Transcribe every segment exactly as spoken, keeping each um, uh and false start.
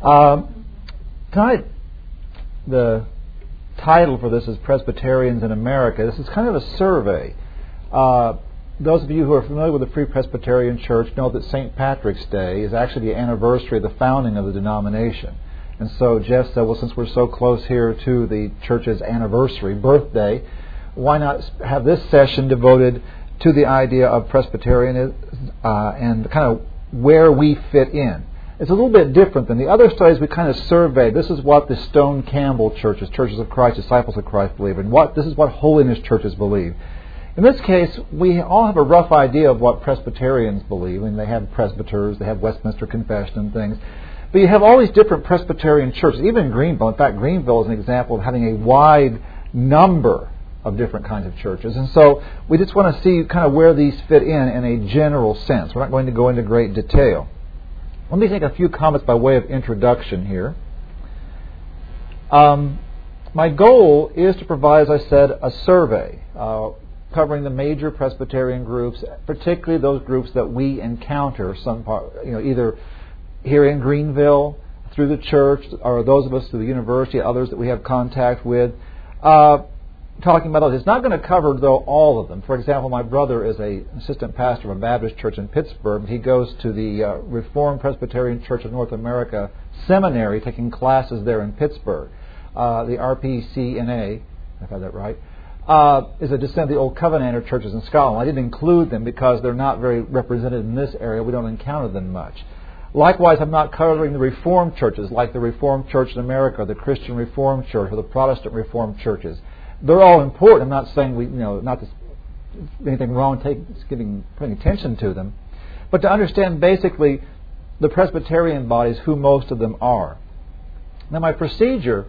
Um, tonight, the title for this is Presbyterians in America. This is kind of a survey. Uh, those of you who are familiar with the Free Presbyterian Church know that Saint Patrick's Day is actually the anniversary of the founding of the denomination. And so Jeff said, well, since we're so close here to the church's anniversary, birthday, why not have this session devoted to the idea of Presbyterianism uh, and kind of where we fit in. It's a little bit different than the other studies we kind of surveyed. This is what the Stone Campbell churches, Churches of Christ, Disciples of Christ believe, and what this is what holiness churches believe. In this case, we all have a rough idea of what Presbyterians believe, and they have presbyters, they have Westminster Confession and things. But you have all these different Presbyterian churches, even in Greenville. In fact, Greenville is an example of having a wide number of different kinds of churches. And so we just want to see kind of where these fit in in a general sense. We're not going to go into great detail. Let me take a few comments by way of introduction here. Um, my goal is to provide, as I said, a survey uh, covering the major Presbyterian groups, particularly those groups that we encounter, some part, you know, either here in Greenville, through the church, or those of us through the university, others that we have contact with. Uh, talking about those. It's not going to cover, though, all of them. For example, my brother is an assistant pastor of a Baptist church in Pittsburgh. He goes to the uh, Reformed Presbyterian Church of North America Seminary, taking classes there in Pittsburgh. Uh, the R P C N A, if I have that right, uh, is a descendant of the old Covenanter churches in Scotland. I didn't include them because they're not very represented in this area. We don't encounter them much. Likewise, I'm not covering the Reformed churches like the Reformed Church in America, the Christian Reformed Church, or the Protestant Reformed churches. They're all important. I'm not saying we, you know, not to, anything wrong with taking, giving, putting attention to them, but to understand basically the Presbyterian bodies, who most of them are. Now, my procedure,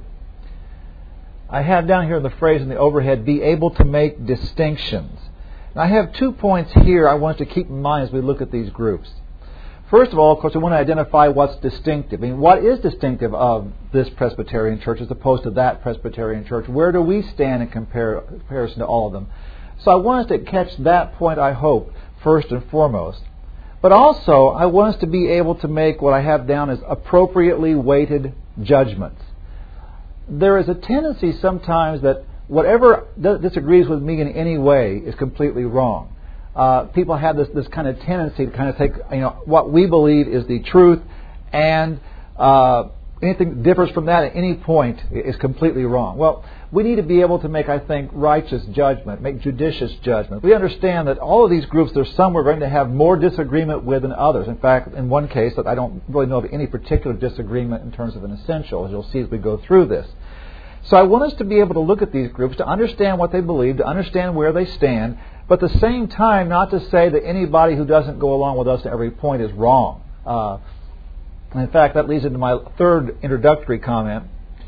I have down here the phrase in the overhead, be able to make distinctions. And I have two points here I want to keep in mind as we look at these groups. First of all, of course, we want to identify what's distinctive. I mean, what is distinctive of this Presbyterian church as opposed to that Presbyterian church? Where do we stand in compar- comparison to all of them? So I want us to catch that point, I hope, first and foremost. But also, I want us to be able to make what I have down as appropriately weighted judgments. There is a tendency sometimes that whatever disagrees with me in any way is completely wrong. Uh, people have this, this kind of tendency to kind of take, you know, what we believe is the truth, and uh, anything that differs from that at any point is completely wrong. Well, we need to be able to make, I think, righteous judgment, make judicious judgment. We understand that all of these groups, there's some we're going to have more disagreement with than others. In fact, in one case, that I don't really know of any particular disagreement in terms of an essential, as you'll see as we go through this. So I want us to be able to look at these groups, to understand what they believe, to understand where they stand, but at the same time, not to say that anybody who doesn't go along with us at every point is wrong. Uh, in fact, that leads into my third introductory comment.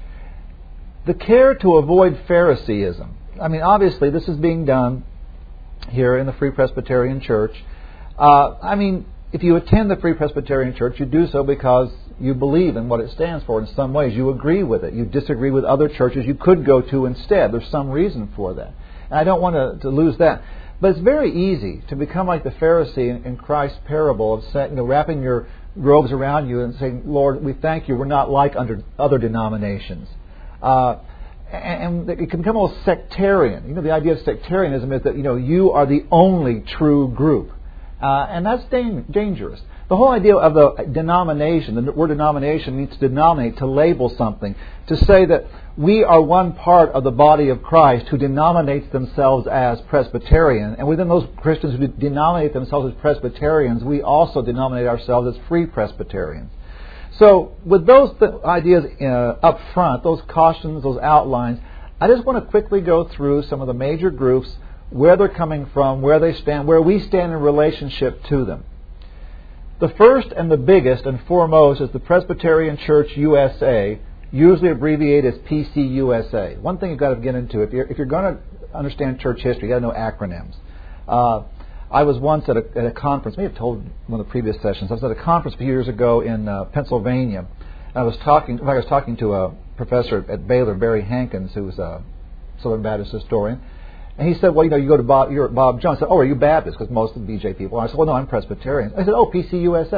The care to avoid Phariseeism. I mean, obviously, this is being done here in the Free Presbyterian Church. Uh, I mean, if you attend the Free Presbyterian Church, you do so because you believe in what it stands for in some ways. You agree with it. You disagree with other churches you could go to instead. There's some reason for that. And I don't want to, to lose that. But it's very easy to become like the Pharisee in, in Christ's parable of saying, you know, wrapping your robes around you and saying, Lord, we thank you, we're not like under other denominations. Uh, and, and it can become almost sectarian. You know, the idea of sectarianism is that, you know, you are the only true group. Uh, and that's dang- dangerous. The whole idea of the denomination, the word denomination means to denominate, to label something, to say that we are one part of the body of Christ who denominates themselves as Presbyterian. And within those Christians who denominate themselves as Presbyterians, we also denominate ourselves as Free Presbyterians. So with those th- ideas uh, up front, those cautions, those outlines, I just want to quickly go through some of the major groups, where they're coming from, where they stand, where we stand in relationship to them. The first and the biggest and foremost is the Presbyterian Church U S A, usually abbreviated as P C U S A. One thing you've got to get into, if you're, if you're going to understand church history, you've got to know acronyms. Uh, I was once at a, at a conference, maybe I've told one of the previous sessions, I was at a conference a few years ago in uh, Pennsylvania. And I was talking, in fact, I was talking to a professor at Baylor, Barry Hankins, who's a Southern Baptist historian. And he said, well, you know, you go to Bob, you're at Bob Jones. I said, oh, are you Baptist? Because most of the B J people are. I said, well, no, I'm Presbyterian. I said, oh, P C U S A.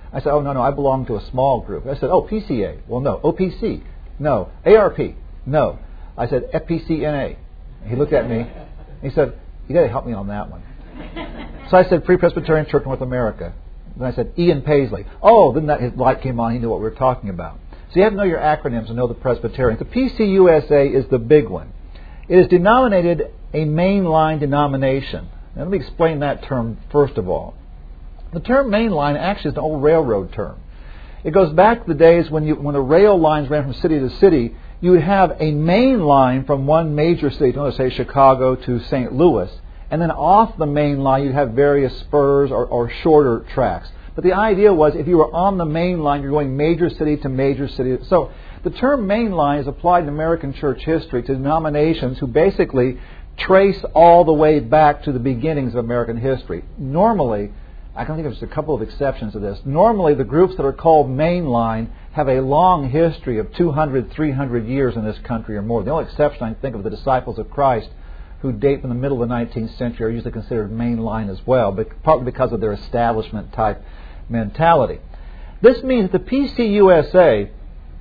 I said, oh, no, no, I belong to a small group. I said, oh, P C A. Well, no. O P C. No. A R P. No. I said, F P C N A. He looked at me. He said, you got to help me on that one. So I said, Free Presbyterian Church North America. Then I said, Ian Paisley. Oh, then that, his light came on. He knew what we were talking about. So you have to know your acronyms and know the Presbyterians. The P C U S A is the big one. It is denominated a mainline denomination. Now, let me explain that term first of all. The term mainline actually is an old railroad term. It goes back to the days when you, when the rail lines ran from city to city. You would have a main line from one major city, let's say Chicago to Saint Louis, and then off the main line you'd have various spurs or, or shorter tracks. But the idea was if you were on the main line, you're going major city to major city. So the term main line is applied in American church history to denominations who basically trace all the way back to the beginnings of American history. Normally, I can think of just a couple of exceptions to this. Normally, the groups that are called mainline have a long history of two hundred, three hundred years in this country or more. The only exception I can think of, the Disciples of Christ, who date from the middle of the nineteenth century, are usually considered mainline as well, but partly because of their establishment type mentality. This means that the P C U S A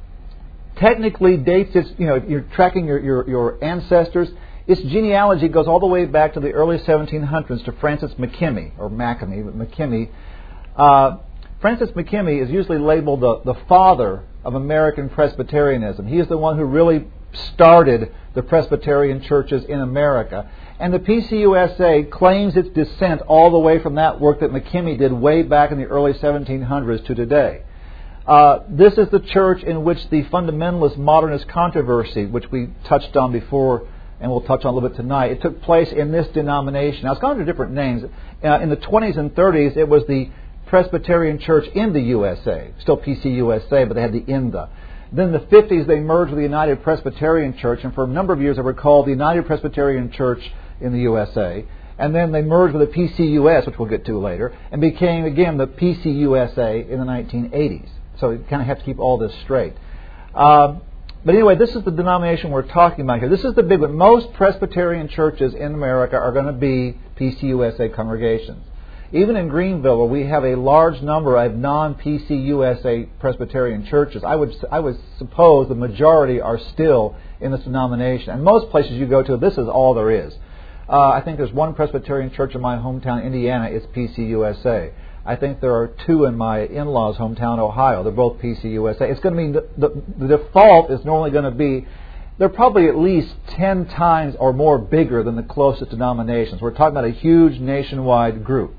technically dates its, you know, if you're tracking your, your, your ancestors, its genealogy goes all the way back to the early seventeen hundreds to Francis McKimmy, or McKimmy, but McKimmy. Uh, Francis McKimmy is usually labeled the, the father of American Presbyterianism. He is the one who really started the Presbyterian churches in America. And the P C U S A claims its descent all the way from that work that McKimmy did way back in the early seventeen hundreds to today. Uh, this is the church in which the fundamentalist modernist controversy, which we touched on before and we'll touch on a little bit tonight, it took place in this denomination. Now, it's gone under different names. Uh, in the twenties and thirties, it was the Presbyterian Church in the U S A, still P C U S A, but they had the in the. Then in the fifties, they merged with the United Presbyterian Church, and for a number of years they were called the United Presbyterian Church in the U S A. And then they merged with the P C U S, which we'll get to later, and became, again, the P C U S A in the nineteen eighties. So you kind of have to keep all this straight. Uh, but anyway, this is the denomination we're talking about here. This is the big one. Most Presbyterian churches in America are going to be P C U S A congregations. Even in Greenville, where we have a large number of non-P C U S A Presbyterian churches, I would I would suppose the majority are still in this denomination. And most places you go to, this is all there is. Uh, I think there's one Presbyterian church in my hometown, Indiana. It's P C U S A. I think there are two in my in-laws' hometown, Ohio. They're both P C U S A. It's going to mean the, the, the default is normally going to be, they're probably at least ten times or more bigger than the closest denominations. We're talking about a huge nationwide group.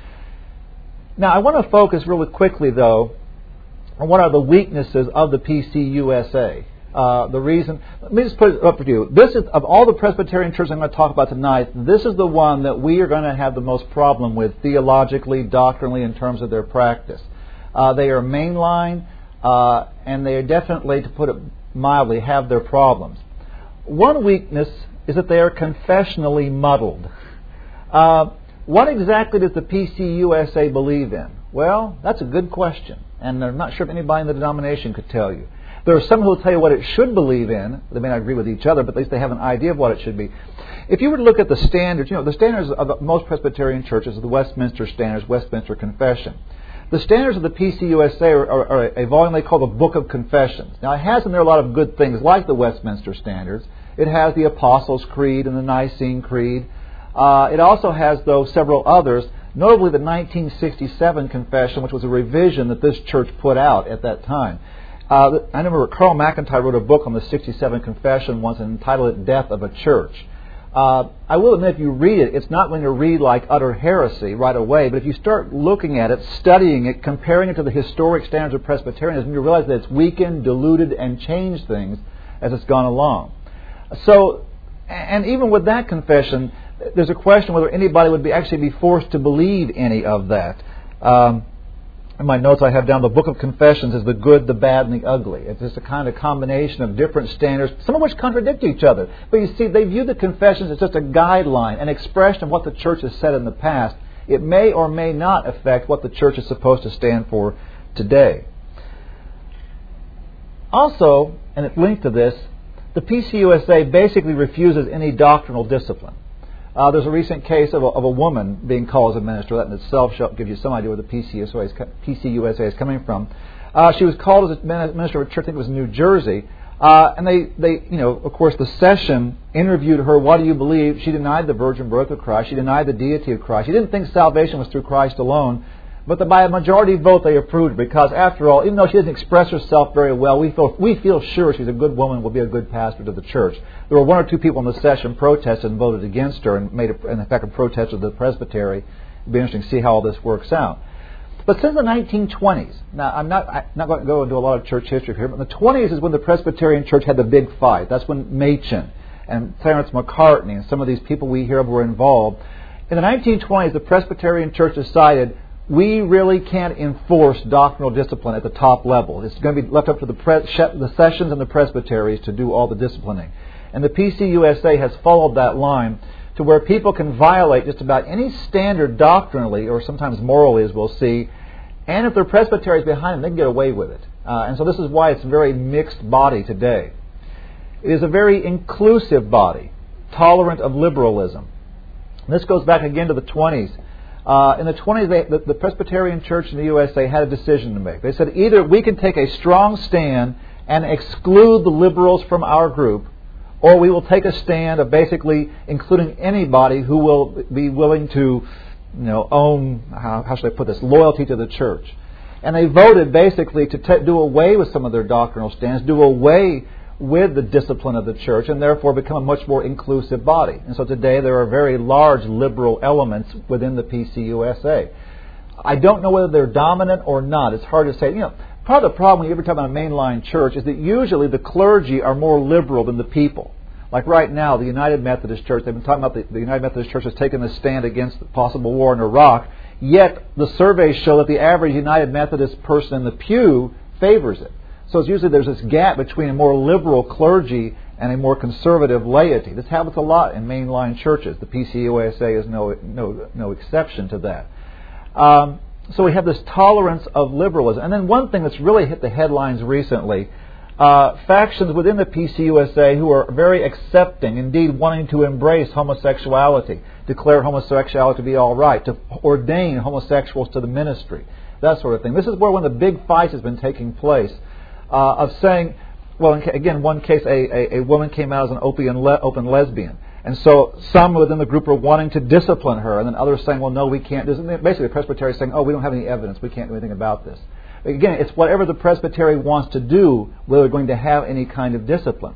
Now, I want to focus really quickly, though, on what are the weaknesses of the P C U S A. Uh, the reason, let me just put it up for you. This is, of all the Presbyterian churches I'm going to talk about tonight, this is the one that we are going to have the most problem with theologically, doctrinally, in terms of their practice. Uh, they are mainline, uh, and they are definitely, to put it mildly, have their problems. One weakness is that they are confessionally muddled. Uh, what exactly does the P C U S A believe in? Well, that's a good question, and I'm not sure if anybody in the denomination could tell you. There are some who will tell you what it should believe in. They may not agree with each other, but at least they have an idea of what it should be. If you were to look at the standards, you know, the standards of most Presbyterian churches are the Westminster Standards, Westminster Confession. The standards of the P C U S A are, are, are a volume they call the Book of Confessions. Now, it has in there a lot of good things, like the Westminster Standards. It has the Apostles' Creed and the Nicene Creed. Uh, it also has, though, several others, notably the nineteen sixty-seven Confession, which was a revision that this church put out at that time. Uh, I remember Carl McIntyre wrote a book on the sixty-seven Confession once and entitled it Death of a Church. Uh, I will admit, if you read it, it's not going to read like utter heresy right away, but if you start looking at it, studying it, comparing it to the historic standards of Presbyterianism, you realize that it's weakened, diluted, and changed things as it's gone along. So, and even with that confession, there's a question whether anybody would be actually be forced to believe any of that. Um, In my notes I have down the Book of Confessions is the good, the bad, and the ugly. It's just a kind of combination of different standards, some of which contradict each other. But you see, they view the confessions as just a guideline, an expression of what the church has said in the past. It may or may not affect what the church is supposed to stand for today. Also, and it's linked to this, the P C U S A basically refuses any doctrinal discipline. Uh, there's a recent case of a, of a woman being called as a minister. That in itself gives you some idea where the P C U S A is, P C U S A is coming from. Uh, she was called as a minister of a church, I think it was in New Jersey. Uh, and they, they, you know, of course, the session interviewed her. What do you believe? She denied the virgin birth of Christ. She denied the deity of Christ. She didn't think salvation was through Christ alone. But the, by a majority vote, they approved because, after all, even though she doesn't express herself very well, we feel we feel sure she's a good woman, will be a good pastor to the church. There were one or two people in the session protested and voted against her, and made, a, in effect, a protest of the presbytery. It'll be interesting to see how all this works out. But since the nineteen twenties, now I'm not I'm not going to go into a lot of church history here, but in the twenties is when the Presbyterian Church had the big fight. That's when Machen and Clarence McCartney and some of these people we hear of were involved. In the nineteen twenties, the Presbyterian Church decided we really can't enforce doctrinal discipline at the top level. It's going to be left up to the, pre- the sessions and the presbyteries to do all the disciplining. And the P C U S A has followed that line to where people can violate just about any standard doctrinally or sometimes morally, as we'll see, and if their presbytery is behind them, they can get away with it. Uh, and so this is why it's a very mixed body today. It is a very inclusive body, tolerant of liberalism. And this goes back again to the twenties. Uh, in the twenties, they, the, the Presbyterian Church in the U S A had a decision to make. They said either we can take a strong stand and exclude the liberals from our group, or we will take a stand of basically including anybody who will be willing to, you know, own, how, how should I put this, loyalty to the church. And they voted basically to t- do away with some of their doctrinal stands, do away with the discipline of the church, and therefore become a much more inclusive body. And so today there are very large liberal elements within the P C U S A. I don't know whether they're dominant or not. It's hard to say. You know, part of the problem when you ever talk about a mainline church is that usually the clergy are more liberal than the people. Like right now, the United Methodist Church, they've been talking about the, the United Methodist Church has taken a stand against the possible war in Iraq, yet the surveys show that the average United Methodist person in the pew favors it. So it's usually there's this gap between a more liberal clergy and a more conservative laity. This happens a lot in mainline churches. The P C U S A is no no no exception to that. Um, so we have this tolerance of liberalism. And then one thing that's really hit the headlines recently, uh, factions within the P C U S A who are very accepting, indeed wanting to embrace homosexuality, declare homosexuality to be all right, to ordain homosexuals to the ministry, that sort of thing. This is where one of the big fights has been taking place. Uh, of saying, well, in, again, one case, a, a, a woman came out as an open, le- open lesbian. And so some within the group are wanting to discipline her, and then others saying, well, no, we can't. Basically, the presbytery is saying, oh, we don't have any evidence. We can't do anything about this. Again, it's whatever the presbytery wants to do, whether they're going to have any kind of discipline.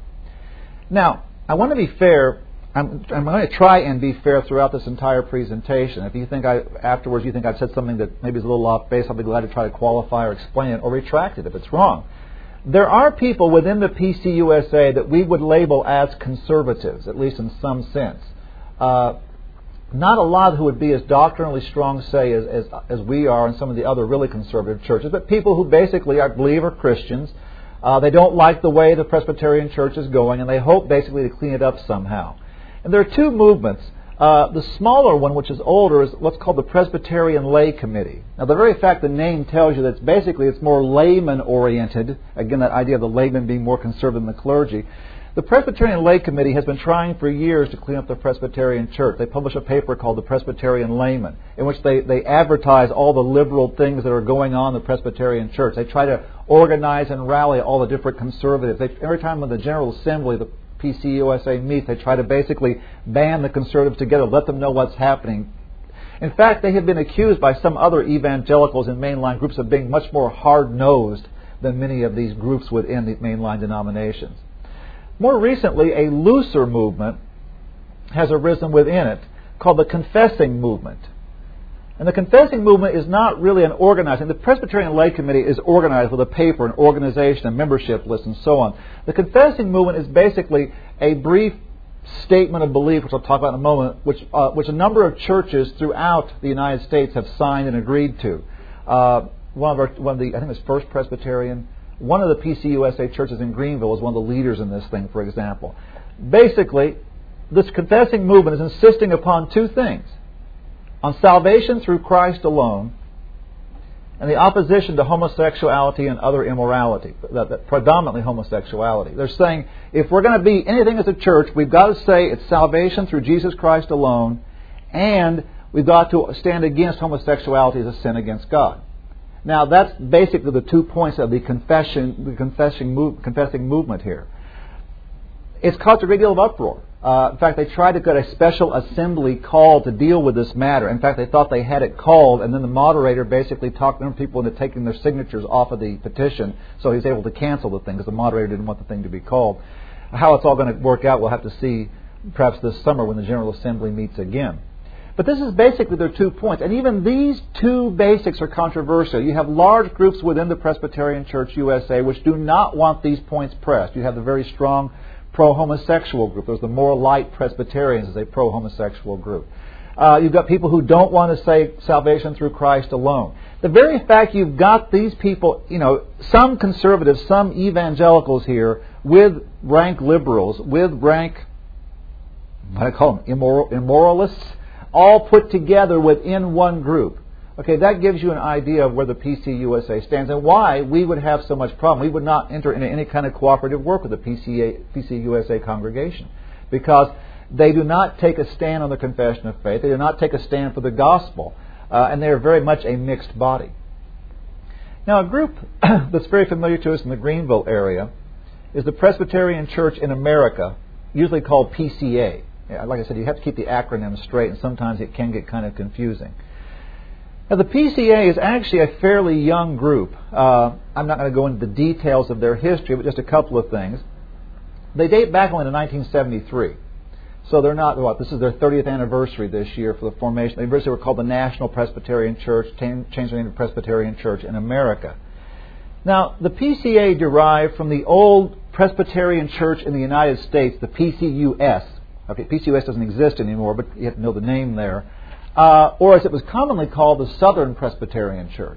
Now, I want to be fair. I'm, I'm going to try and be fair throughout this entire presentation. If you think I, afterwards you think I've said something that maybe is a little off base, I'll be glad to try to qualify or explain it or retract it if it's wrong. There are people within the P C U S A that we would label as conservatives, at least in some sense. Uh, not a lot who would be as doctrinally strong, say, as, as, as we are in some of the other really conservative churches, but people who basically, I believe, are Christians. Uh, they don't like the way the Presbyterian Church is going, and they hope basically to clean it up somehow. And there are two movements. Uh, the smaller one, which is older, is what's called the Presbyterian Lay Committee. Now, the very fact the name tells you that it's basically it's more layman-oriented. Again, that idea of the layman being more conservative than the clergy. The Presbyterian Lay Committee has been trying for years to clean up the Presbyterian Church. They publish a paper called the Presbyterian Layman, in which they, they advertise all the liberal things that are going on in the Presbyterian Church. They try to organize and rally all the different conservatives. They, every time in the General Assembly, the P C U S A meets, they try to basically band the conservatives together, let them know what's happening. In fact, they have been accused by some other evangelicals in mainline groups of being much more hard-nosed than many of these groups within the mainline denominations. More recently, a looser movement has arisen within it called the Confessing Movement. And the Confessing Movement is not really an organizing. The Presbyterian Lay Committee is organized with a paper, an organization, a membership list, and so on. The Confessing Movement is basically a brief statement of belief, which I'll talk about in a moment, which uh, which a number of churches throughout the United States have signed and agreed to. Uh, one of our, one of the, I think it was First Presbyterian, one of the P C U S A churches in Greenville is one of the leaders in this thing, for example. Basically, this Confessing Movement is insisting upon two things: on salvation through Christ alone, and the opposition to homosexuality and other immorality, that, that predominantly homosexuality. They're saying if we're going to be anything as a church, we've got to say it's salvation through Jesus Christ alone, and we've got to stand against homosexuality as a sin against God. Now, that's basically the two points of the confession, the confessing, move, confessing movement here. It's caused a great deal of uproar. Uh, in fact, they tried to get a special assembly called to deal with this matter. In fact, they thought they had it called, and then the moderator basically talked them people into taking their signatures off of the petition, so he was able to cancel the thing because the moderator didn't want the thing to be called. How it's all going to work out, we'll have to see perhaps this summer when the General Assembly meets again. But this is basically their two points. And even these two basics are controversial. You have large groups within the Presbyterian Church U S A which do not want these points pressed. You have the very strong pro-homosexual group. There's the more light Presbyterians as a pro-homosexual group. Uh, you've got people who don't want to say salvation through Christ alone. The very fact you've got these people, you know, some conservatives, some evangelicals here with rank liberals, with rank, what do I call them, immoral, immoralists, all put together within one group. Okay, that gives you an idea of where the P C U S A stands and why we would have so much problem. We would not enter into any kind of cooperative work with the P C U S A congregation because they do not take a stand on the confession of faith. They do not take a stand for the gospel. Uh, and they are very much a mixed body. Now, a group that's very familiar to us in the Greenville area is the Presbyterian Church in America, usually called P C A. Yeah, like I said, you have to keep the acronyms straight, and sometimes it can get kind of confusing. Now, the P C A is actually a fairly young group. Uh, I'm not going to go into the details of their history, but just a couple of things. They date back only to nineteen seventy-three. So they're not, what, this is their thirtieth anniversary this year for the formation. They originally were called the National Presbyterian Church, changed their name to Presbyterian Church in America. Now, the P C A derived from the old Presbyterian Church in the United States, the P C U S. Okay, P C U S doesn't exist anymore, but you have to know the name there. Uh, or as it was commonly called, the Southern Presbyterian Church.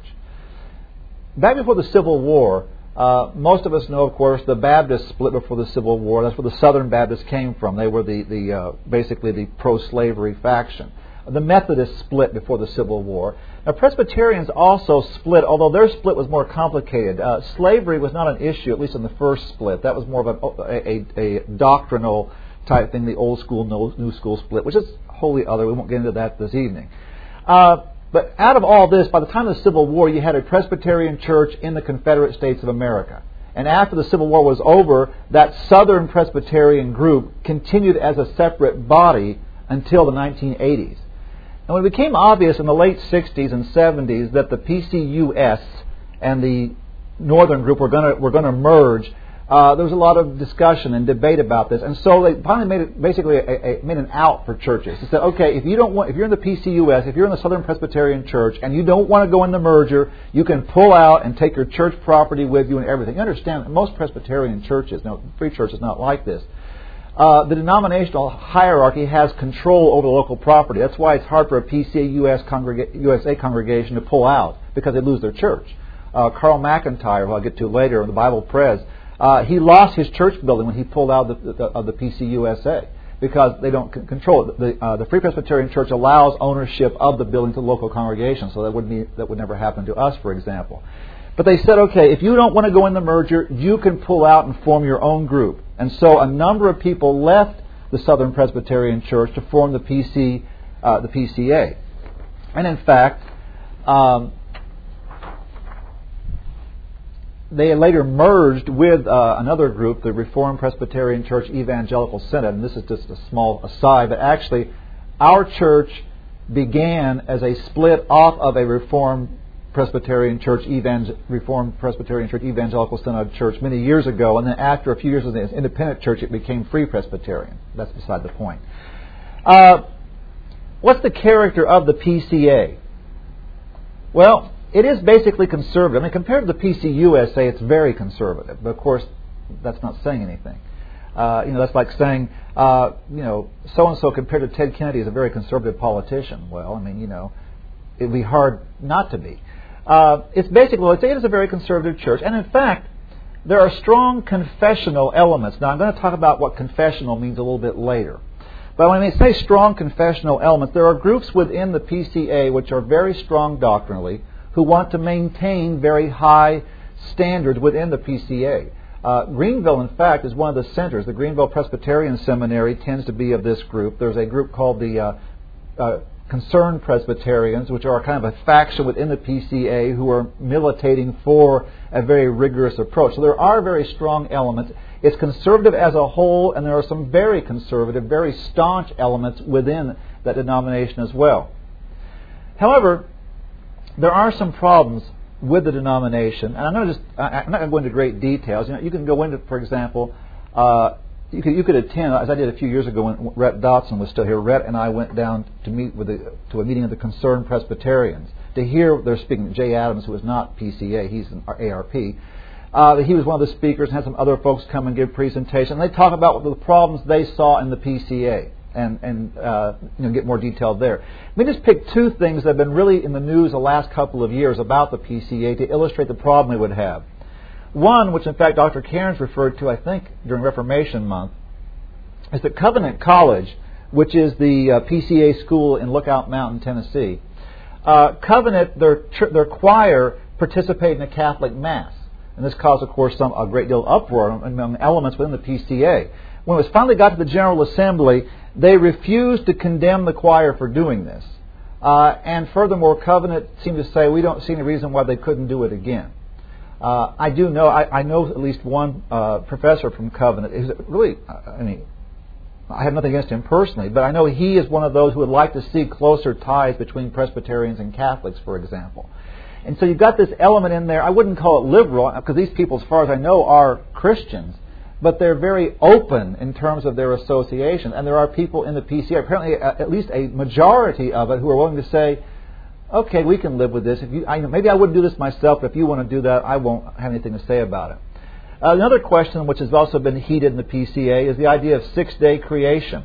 Back before the Civil War, uh, most of us know, of course, the Baptists split before the Civil War. That's where the Southern Baptists came from. They were the, the uh, basically the pro-slavery faction. The Methodists split before the Civil War. Now, Presbyterians also split, although their split was more complicated. Uh, slavery was not an issue, at least in the first split. That was more of a, a, a, a doctrinal type thing, the old school, new school split, which is wholly other. We won't get into that this evening. Uh, but out of all this, by the time of the Civil War, you had a Presbyterian church in the Confederate States of America. And after the Civil War was over, that Southern Presbyterian group continued as a separate body until the nineteen eighties. And when it became obvious in the late sixties and seventies that the P C U S and the Northern group were going to were going to merge, Uh, there was a lot of discussion and debate about this, and so they finally made it basically a, a, made an out for churches. They said, okay, if you don't want, if you're in the P C U S, if you're in the Southern Presbyterian Church, and you don't want to go in the merger, you can pull out and take your church property with you and everything. You understand that most Presbyterian churches, now Free Church is not like this. Uh, the denominational hierarchy has control over the local property. That's why it's hard for a P C U S congrega- U S A congregation to pull out because they lose their church. Uh, Carl McIntyre, who I'll get to later in the Bible Press. Uh, he lost his church building when he pulled out of the, the, of the P C U S A because they don't c- control it. The, uh, the Free Presbyterian Church allows ownership of the building to the local congregation, so that would be, that would never happen to us, for example. But they said, okay, if you don't want to go in the merger, you can pull out and form your own group. And so a number of people left the Southern Presbyterian Church to form the P C, uh, the P C A. And in fact, um, they later merged with uh, another group, the Reformed Presbyterian Church Evangelical Synod. And this is just a small aside, but actually our church began as a split off of a Reformed Presbyterian Church, Evangel- Reformed Presbyterian Church Evangelical Synod Church many years ago. And then after a few years as an independent church, it became Free Presbyterian. That's beside the point. Uh, what's the character of the P C A? Well, it is basically conservative. I mean, compared to the P C U S A, it's very conservative. But of course, that's not saying anything. Uh, you know, that's like saying, uh, you know, so and so compared to Ted Kennedy is a very conservative politician. Well, I mean, you know, it'd be hard not to be. Uh, it's basically, well, I'd say it is a very conservative church, and in fact, there are strong confessional elements. Now, I'm going to talk about what confessional means a little bit later. But when I say strong confessional elements, there are groups within the P C A which are very strong doctrinally, who want to maintain very high standards within the P C A. Uh, Greenville, in fact, is one of the centers. The Greenville Presbyterian Seminary tends to be of this group. There's a group called the uh, uh, Concerned Presbyterians, which are kind of a faction within the P C A who are militating for a very rigorous approach. So there are very strong elements. It's conservative as a whole, and there are some very conservative, very staunch elements within that denomination as well. However, there are some problems with the denomination, and I'm not just I'm not going to go into great details. You know, you can go into, for example, uh, you could you could attend, as I did a few years ago when Rhett Dotson was still here. Rhett and I went down to meet with the, to a meeting of the Concerned Presbyterians to hear they're speaking. Jay Adams, who is not P C A, he's an A R P. Uh, he was one of the speakers, and had some other folks come and give presentations. And they talk about the problems they saw in the P C A. And, and uh, you know, get more detailed there. Let me just pick two things that have been really in the news the last couple of years about the P C A to illustrate the problem we would have. One, which in fact Doctor Cairns referred to, I think, during Reformation Month, is that Covenant College, which is the uh, P C A school in Lookout Mountain, Tennessee, uh, Covenant, their their choir participated in a Catholic Mass. And this caused, of course, some a great deal of uproar among elements within the P C A. When it was finally got to the General Assembly, they refused to condemn the choir for doing this. Uh, and furthermore, Covenant seemed to say, we don't see any reason why they couldn't do it again. Uh, I do know, I, I know at least one uh, professor from Covenant. Is really, I mean, I have nothing against him personally, but I know he is one of those who would like to see closer ties between Presbyterians and Catholics, for example. And so you've got this element in there. I wouldn't call it liberal, because these people, as far as I know, are Christians. But they're very open in terms of their association. And there are people in the P C A, apparently at least a majority of it, who are willing to say, okay, we can live with this. If you, I, maybe I wouldn't do this myself, but if you want to do that, I won't have anything to say about it. Uh, another question which has also been heated in the P C A is the idea of six-day creation.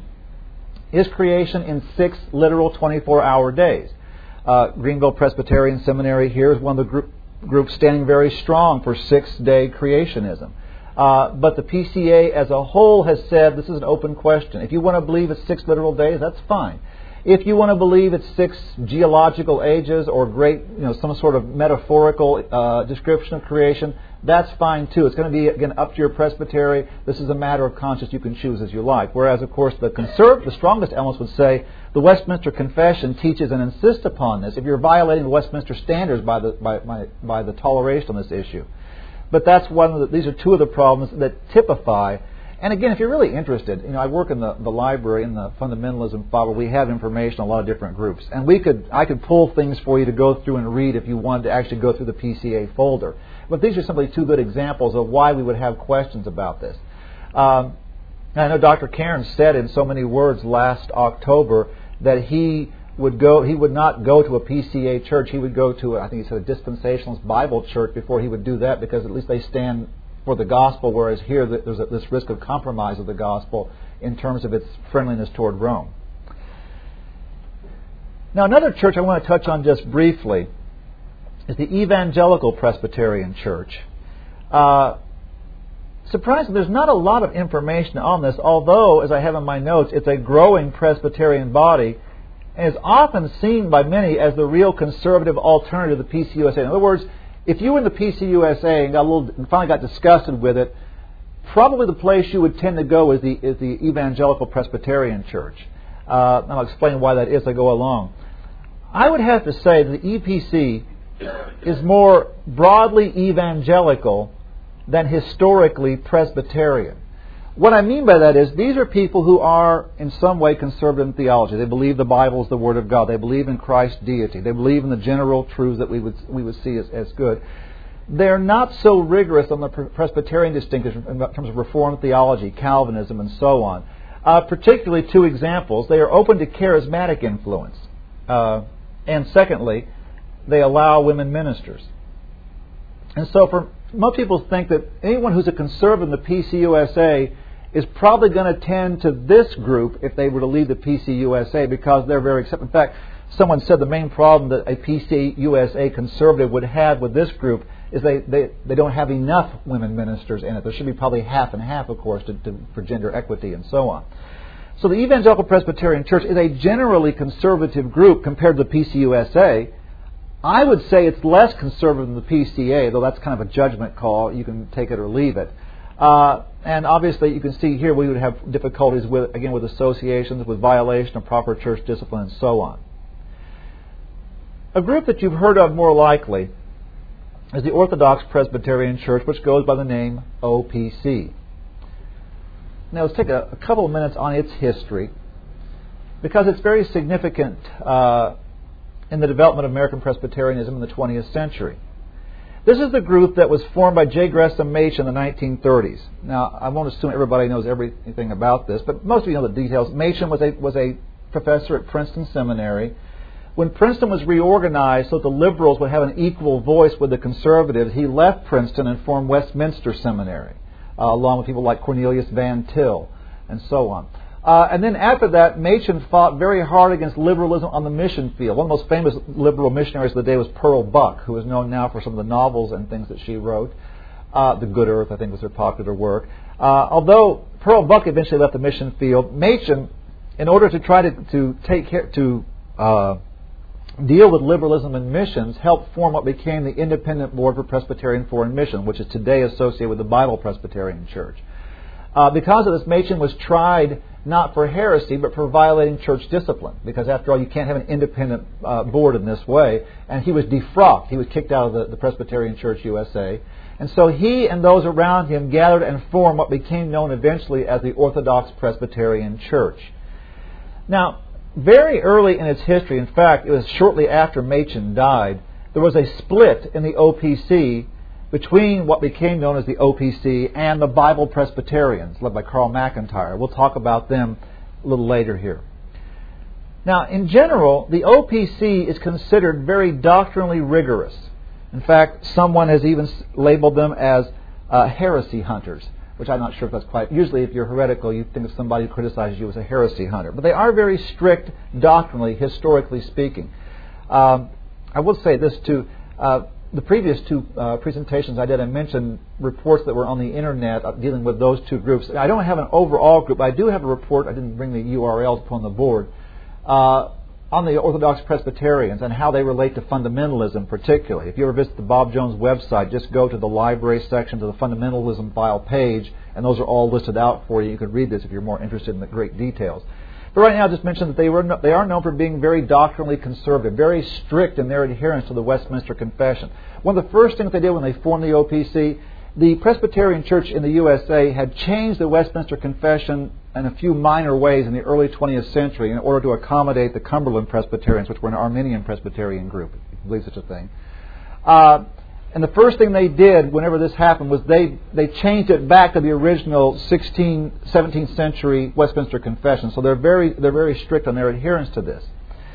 Is creation in six literal twenty-four hour days? Uh, Greenville Presbyterian Seminary here is one of the group, groups standing very strong for six-day creationism. Uh, but the P C A as a whole has said this is an open question. If you want to believe it's six literal days, that's fine. If you want to believe it's six geological ages or great, you know, some sort of metaphorical uh, description of creation, that's fine too. It's going to be, again, up to your presbytery. This is a matter of conscience. You can choose as you like. Whereas, of course, the conserv- the strongest elements would say the Westminster Confession teaches and insists upon this. If you're violating the Westminster Standards by the by, by, by the toleration on this issue. But that's one of the, these are two of the problems that typify. And again, if you're really interested, you know, I work in the, the library in the fundamentalism file where we have information on a lot of different groups, and we could I could pull things for you to go through and read if you wanted to actually go through the P C A folder. But these are simply two good examples of why we would have questions about this. Um, I know Doctor Cairns said in so many words last October that he would go. He would not go to a P C A church. He would go to, a, I think he said, a dispensationalist Bible church before he would do that, because at least they stand for the gospel, whereas here there's a, this risk of compromise of the gospel in terms of its friendliness toward Rome. Now, another church I want to touch on just briefly is the Evangelical Presbyterian Church. Uh, surprisingly, there's not a lot of information on this, although, as I have in my notes, it's a growing Presbyterian body and is often seen by many as the real conservative alternative to the P C U S A. In other words, if you were in the P C U S A and got a little, and finally got disgusted with it, probably the place you would tend to go is the is the Evangelical Presbyterian Church. Uh, and I'll explain why that is as I go along. I would have to say that the E P C is more broadly evangelical than historically Presbyterian. What I mean by that is these are people who are in some way conservative in theology. They believe the Bible is the Word of God. They believe in Christ's deity. They believe in the general truths that we would we would see as, as good. They're not so rigorous on the Presbyterian distinction in terms of Reformed theology, Calvinism, and so on. Uh, particularly two examples. They are open to charismatic influence. Uh, and secondly, they allow women ministers. And so for most people think that anyone who's a conservative in the P C U S A is probably going to tend to this group if they were to leave the P C U S A, because they're very accepting. In fact, someone said the main problem that a P C U S A conservative would have with this group is they, they, they don't have enough women ministers in it. There should be probably half and half, of course, to, to, for gender equity and so on. So the Evangelical Presbyterian Church is a generally conservative group compared to the P C U S A. I would say it's less conservative than the P C A, though that's kind of a judgment call. You can take it or leave it. Uh, and obviously, you can see here we would have difficulties with, again, with associations, with violation of proper church discipline, and so on. A group that you've heard of more likely is the Orthodox Presbyterian Church, which goes by the name O P C. Now, let's take a, a couple of minutes on its history, because it's very significant uh, in the development of American Presbyterianism in the twentieth century. This is the group that was formed by J. Gresham Machen in the nineteen thirties. Now, I won't assume everybody knows everything about this, but most of you know the details. Machen was a, was a professor at Princeton Seminary. When Princeton was reorganized so that the liberals would have an equal voice with the conservatives, he left Princeton and formed Westminster Seminary, uh, along with people like Cornelius Van Til and so on. Uh, and then after that, Machen fought very hard against liberalism on the mission field. One of the most famous liberal missionaries of the day was Pearl Buck, who is known now for some of the novels and things that she wrote. Uh, The Good Earth, I think, was her popular work. Uh, although Pearl Buck eventually left the mission field, Machen, in order to try to, to take care, to uh, deal with liberalism and missions, helped form what became the Independent Board for Presbyterian Foreign Mission, which is today associated with the Bible Presbyterian Church. Uh, because of this, Machen was tried not for heresy, but for violating church discipline. Because after all, you can't have an independent uh, board in this way. And he was defrocked. He was kicked out of the, the Presbyterian Church U S A. And so he and those around him gathered and formed what became known eventually as the Orthodox Presbyterian Church. Now, very early in its history, in fact, it was shortly after Machen died, there was a split in the O P C between what became known as the O P C and the Bible Presbyterians, led by Carl McIntyre. We'll talk about them a little later here. Now, in general, the O P C is considered very doctrinally rigorous. In fact, someone has even labeled them as uh, heresy hunters, which I'm not sure if that's quite... Usually, if you're heretical, you think of somebody who criticizes you as a heresy hunter. But they are very strict doctrinally, historically speaking. Um, I will say this, too. Uh, The previous two uh, presentations I did, I mentioned reports that were on the internet uh, dealing with those two groups. I don't have an overall group, but I do have a report, I didn't bring the U R L to put on the board, uh, on the Orthodox Presbyterians and how they relate to fundamentalism particularly. If you ever visit the Bob Jones website, just go to the library section to the fundamentalism file page, and those are all listed out for you. You could read this if you're more interested in the great details. But right now, I just mentioned that they were no, they are known for being very doctrinally conservative, very strict in their adherence to the Westminster Confession. One of the first things they did when they formed the O P C, the Presbyterian Church in the U S A had changed the Westminster Confession in a few minor ways in the early twentieth century in order to accommodate the Cumberland Presbyterians, which were an Arminian Presbyterian group, if you believe such a thing. Uh, And the first thing they did whenever this happened was they, they changed it back to the original sixteenth, seventeenth century Westminster Confession. So they're very, they're very strict on their adherence to this.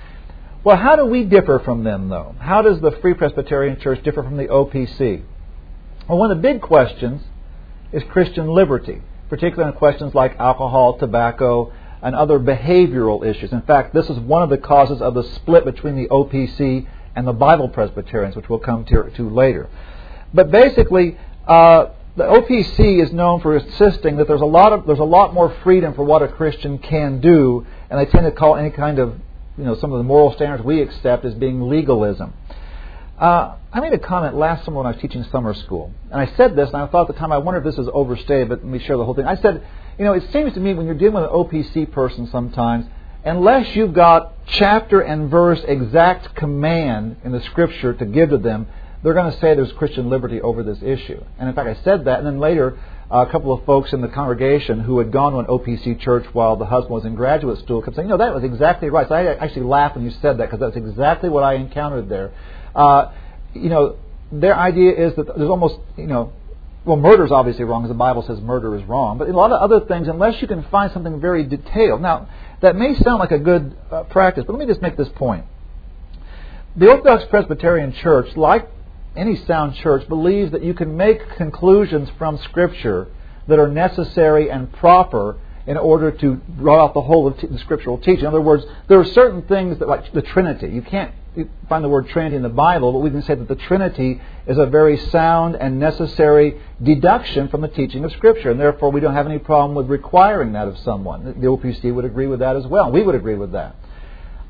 Well, how do we differ from them, though? How does the Free Presbyterian Church differ from the O P C? Well, one of the big questions is Christian liberty, particularly on questions like alcohol, tobacco, and other behavioral issues. In fact, this is one of the causes of the split between the O P C and the Bible Presbyterians, which we'll come to, to later. But basically, uh, the O P C is known for insisting that there's a lot of there's a lot more freedom for what a Christian can do, and they tend to call any kind of, you know, some of the moral standards we accept as being legalism. Uh, I made a comment last summer when I was teaching summer school, and I said this, and I thought at the time, I wonder if this is overstated, but let me share the whole thing. I said, you know, it seems to me when you're dealing with an O P C person sometimes, unless you've got chapter and verse exact command in the Scripture to give to them, they're going to say there's Christian liberty over this issue. And in fact, I said that, and then later, uh, a couple of folks in the congregation who had gone to an O P C church while the husband was in graduate school kept saying, no, that was exactly right. So I actually laughed when you said that, because that's exactly what I encountered there. Uh, you know, their idea is that there's almost, you know, well, murder is obviously wrong, because the Bible says murder is wrong. But a lot of other things, unless you can find something very detailed. Now, that may sound like a good uh, practice, but let me just make this point. The Orthodox Presbyterian Church, like any sound church, believes that you can make conclusions from Scripture that are necessary and proper in order to draw out the whole of t- the scriptural teaching. In other words, there are certain things that, like the Trinity, you can't find the word Trinity in the Bible, but we can say that the Trinity is a very sound and necessary deduction from the teaching of Scripture, and therefore we don't have any problem with requiring that of someone. The O P C would agree with that as well. We would agree with that.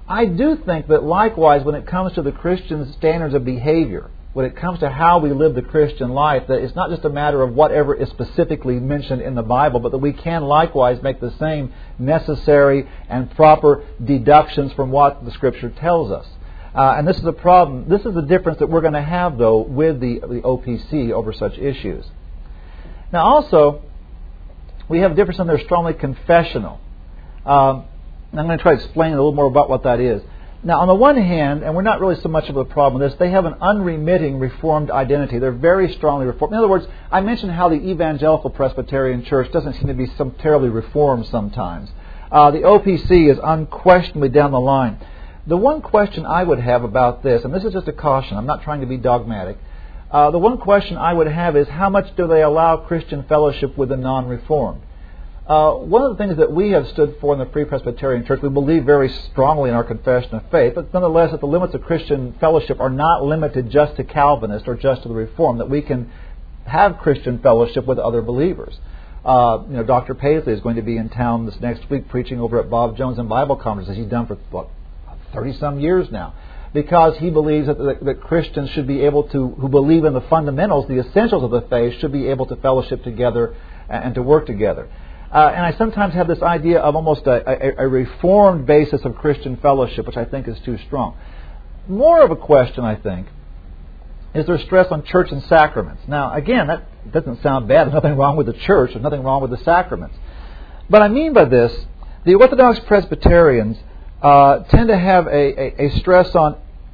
I do think that likewise when it comes to the Christian standards of behavior, when it comes to how we live the Christian life, that it's not just a matter of whatever is specifically mentioned in the Bible, but that we can likewise make the same necessary and proper deductions from what the Scripture tells us. Uh, and this is a problem. This is the difference that we're going to have, though, with the, the O P C over such issues. Now, also, we have a difference in they're strongly confessional. Um, and I'm going to try to explain a little more about what that is. Now, on the one hand, and we're not really so much of a problem with this, they have an unremitting Reformed identity. They're very strongly Reformed. In other words, I mentioned how the Evangelical Presbyterian Church doesn't seem to be some terribly Reformed sometimes. Uh, the O P C is unquestionably down the line. The one question I would have about this, and this is just a caution, I'm not trying to be dogmatic, uh, the one question I would have is how much do they allow Christian fellowship with the non-Reformed? Uh, one of the things that we have stood for in the Free Presbyterian Church, we believe very strongly in our confession of faith, but nonetheless that the limits of Christian fellowship are not limited just to Calvinists or just to the Reformed, that we can have Christian fellowship with other believers. Uh, you know, Doctor Paisley is going to be in town this next week preaching over at Bob Jones and Bible Conferences. He's done for, what, thirty-some years now, because he believes that, that, that Christians should be able to, who believe in the fundamentals, the essentials of the faith, should be able to fellowship together and, and to work together. Uh, and I sometimes have this idea of almost a, a, a reformed basis of Christian fellowship, which I think is too strong. More of a question, I think, is there stress on church and sacraments. Now, again, that doesn't sound bad. There's nothing wrong with the church. There's nothing wrong with the sacraments. But I mean by this, the Orthodox Presbyterians uh, tend to have a, a, a stress on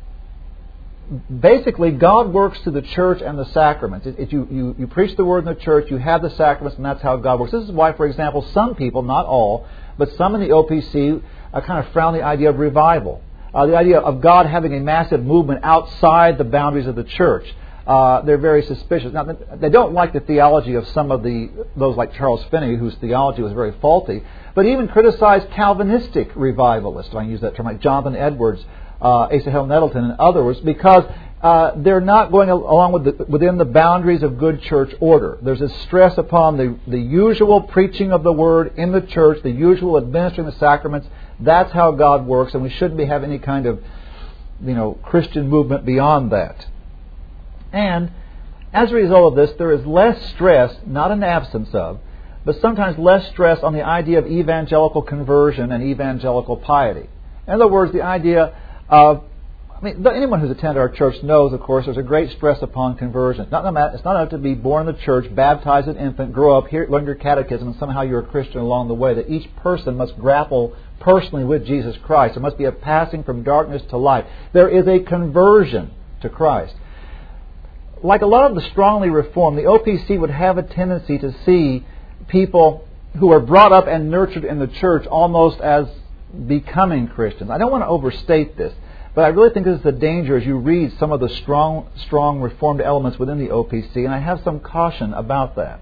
basically, God works through the church and the sacraments. If you, you, you preach the word in the church, you have the sacraments, and that's how God works. This is why, for example, some people, not all, but some in the O P C uh, kind of frown the idea of revival. Uh, the idea of God having a massive movement outside the boundaries of the church. Uh, they're very suspicious. Now, they don't like the theology of some of the those like Charles Finney, whose theology was very faulty, but even criticize Calvinistic revivalists, if I can use that term, like Jonathan Edwards, Uh, Asa Hale Nettleton and others, because uh, they're not going along with the, within the boundaries of good church order. There's a stress upon the, the usual preaching of the word in the church, the usual administering the sacraments. That's how God works, and we shouldn't be having any kind of, you know, Christian movement beyond that. And as a result of this, there is less stress, not an absence of, but sometimes less stress on the idea of evangelical conversion and evangelical piety. In other words, the idea Uh, I mean, anyone who's attended our church knows, of course, there's a great stress upon conversion. It's not, it's not enough to be born in the church, baptized an infant, grow up, hear, learn your catechism, and somehow you're a Christian along the way. That each person must grapple personally with Jesus Christ. There must be a passing from darkness to light. There is a conversion to Christ. Like a lot of the strongly reformed, the O P C would have a tendency to see people who are brought up and nurtured in the church almost as becoming Christians. I don't want to overstate this, but I really think this is the danger as you read some of the strong, strong Reformed elements within the O P C, and I have some caution about that.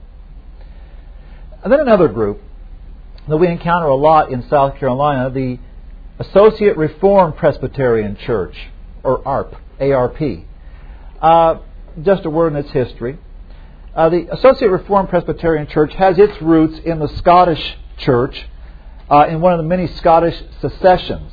And then another group that we encounter a lot in South Carolina, the Associate Reformed Presbyterian Church, or A R P, A R P. Uh, just a word in its history. Uh, the Associate Reformed Presbyterian Church has its roots in the Scottish Church, Uh, in one of the many Scottish secessions.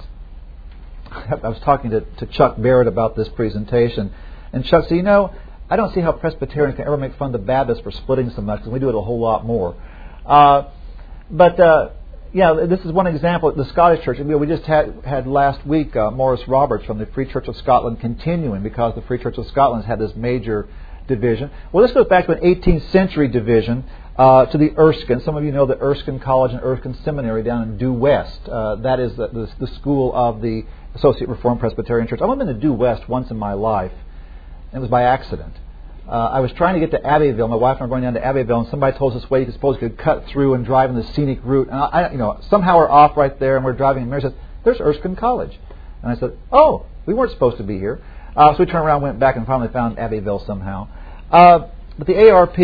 I was talking to, to Chuck Barrett about this presentation, and Chuck said, you know, I don't see how Presbyterians can ever make fun of the Baptists for splitting so much, and we do it a whole lot more. Uh, but, uh, yeah, this is one example. The Scottish Church, we just had, had last week uh, Maurice Roberts from the Free Church of Scotland continuing, because the Free Church of Scotland has had this major division. Well, this goes back to an eighteenth century division, Uh, to the Erskine. Some of you know the Erskine College and Erskine Seminary down in Due West. Uh, that is the, the, the school of the Associate Reformed Presbyterian Church. I've only been to Due West once in my life. It was by accident. Uh, I was trying to get to Abbeville. My wife and I were going down to Abbeville, and somebody told us this way you could suppose you could cut through and drive in the scenic route. And I, you know, somehow we're off right there, and we're driving, and Mary says, "There's Erskine College." And I said, "Oh, we weren't supposed to be here." Uh, so we turned around, went back, and finally found Abbeville somehow. Uh, but the A R P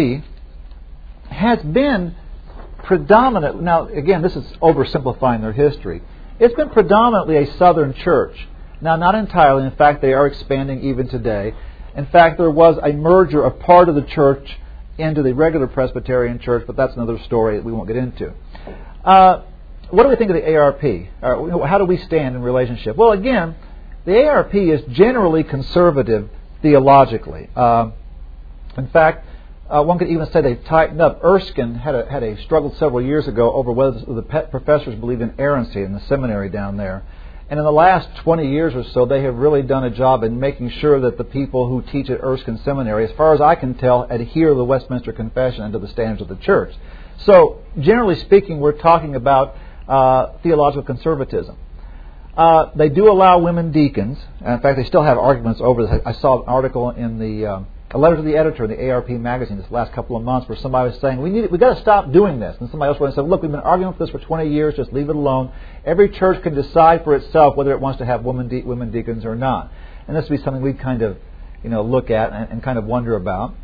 has been predominant. Now, again, this is oversimplifying their history. It's been predominantly a Southern church. Now, not entirely. In fact, they are expanding even today. In fact, there was a merger of part of the church into the regular Presbyterian church, but that's another story that we won't get into. Uh, what do we think of the A R P? Uh, how do we stand in relationship? Well, again, the A R P is generally conservative theologically. Uh, in fact, uh, one could even say they've tightened up. Erskine had a, had a struggle several years ago over whether the pet professors believed in errancy in the seminary down there. And in the last twenty years or so, they have really done a job in making sure that the people who teach at Erskine Seminary, as far as I can tell, adhere to the Westminster Confession and to the standards of the Church. So, generally speaking, we're talking about uh, theological conservatism. Uh, they do allow women deacons. In fact, they still have arguments over this. I saw an article in the uh, a letter to the editor of the A R P magazine this last couple of months where somebody was saying, we need, we got to stop doing this. And somebody else went and said, look, we've been arguing with this for twenty years, just leave it alone. Every church can decide for itself whether it wants to have women, de- women deacons or not. And this would be something we kind of, you know, look at and, and kind of wonder about.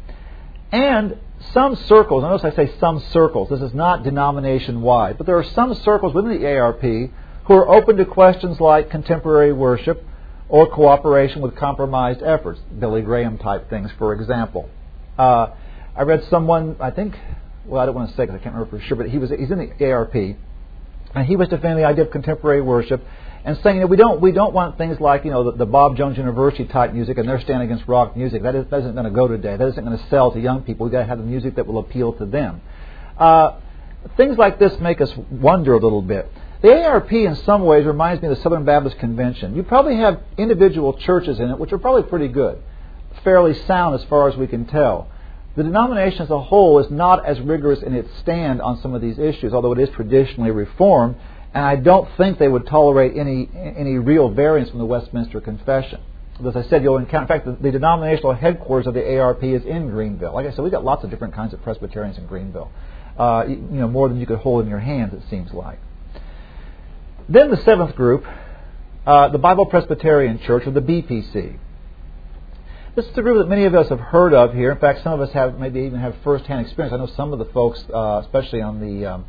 And some circles, notice I say some circles, this is not denomination-wide, but there are some circles within the A R P who are open to questions like contemporary worship or cooperation with compromised efforts, Billy Graham type things, for example. Uh, I read someone, I think, well, I don't want to say because I can't remember for sure, but he was he's in the A R P, and he was defending the idea of contemporary worship and saying, you know, we don't we don't want things like, you know, the, the Bob Jones University type music, and they're standing against rock music. That, is, that isn't going to go today. That isn't going to sell to young people. We've got to have the music that will appeal to them. Uh, things like this make us wonder a little bit. The A R P in some ways reminds me of the Southern Baptist Convention. You probably have individual churches in it which are probably pretty good, fairly sound as far as we can tell. The denomination as a whole is not as rigorous in its stand on some of these issues, although it is traditionally reformed, and I don't think they would tolerate any any real variance from the Westminster Confession. As I said, you'll encounter, in fact, the, the denominational headquarters of the A R P is in Greenville. Like I said, we've got lots of different kinds of Presbyterians in Greenville. Uh, you know, more than you could hold in your hands, it seems like. Then the seventh group, uh, the Bible Presbyterian Church, or the B P C. This is a group that many of us have heard of here. In fact, some of us have maybe even have first-hand experience. I know some of the folks, uh, especially on the, um,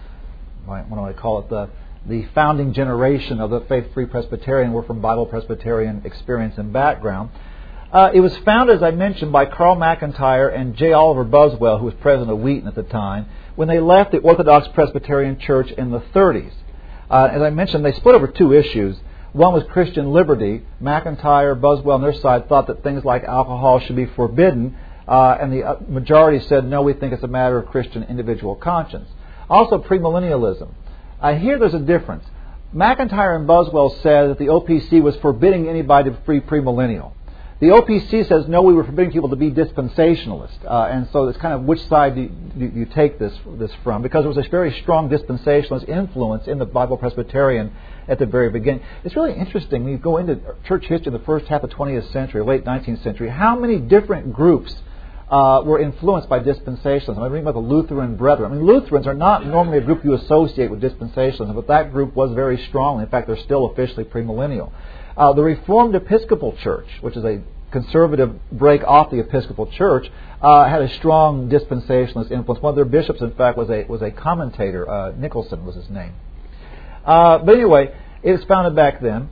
what do I call it, the, the founding generation of the Faith-Free Presbyterian were from Bible Presbyterian experience and background. Uh, it was founded, as I mentioned, by Carl McIntyre and J. Oliver Buswell, who was president of Wheaton at the time, when they left the Orthodox Presbyterian Church in the thirties. Uh, as I mentioned, they split over two issues. One was Christian liberty. McIntyre, Buswell on their side thought that things like alcohol should be forbidden, uh, and the majority said, no, we think it's a matter of Christian individual conscience. Also, premillennialism. Uh, here there's a difference. McIntyre and Buswell said that the O P C was forbidding anybody to be premillennial. The O P C says, no, we were forbidding people to be dispensationalist. Uh, and so it's kind of which side do you, do you take this this from? Because there was a very strong dispensationalist influence in the Bible Presbyterian at the very beginning. It's really interesting when you go into church history in the first half of the twentieth century, late nineteenth century, how many different groups uh, were influenced by dispensationalism. I'm reading about the Lutheran Brethren. I mean, Lutherans are not normally a group you associate with dispensationalism, but that group was very strong. In fact, they're still officially premillennial. Uh, the Reformed Episcopal Church, which is a conservative break off the Episcopal Church, uh, had a strong dispensationalist influence. One of their bishops, in fact, was a was a commentator. Uh, Nicholson was his name. Uh, but anyway, it was founded back then.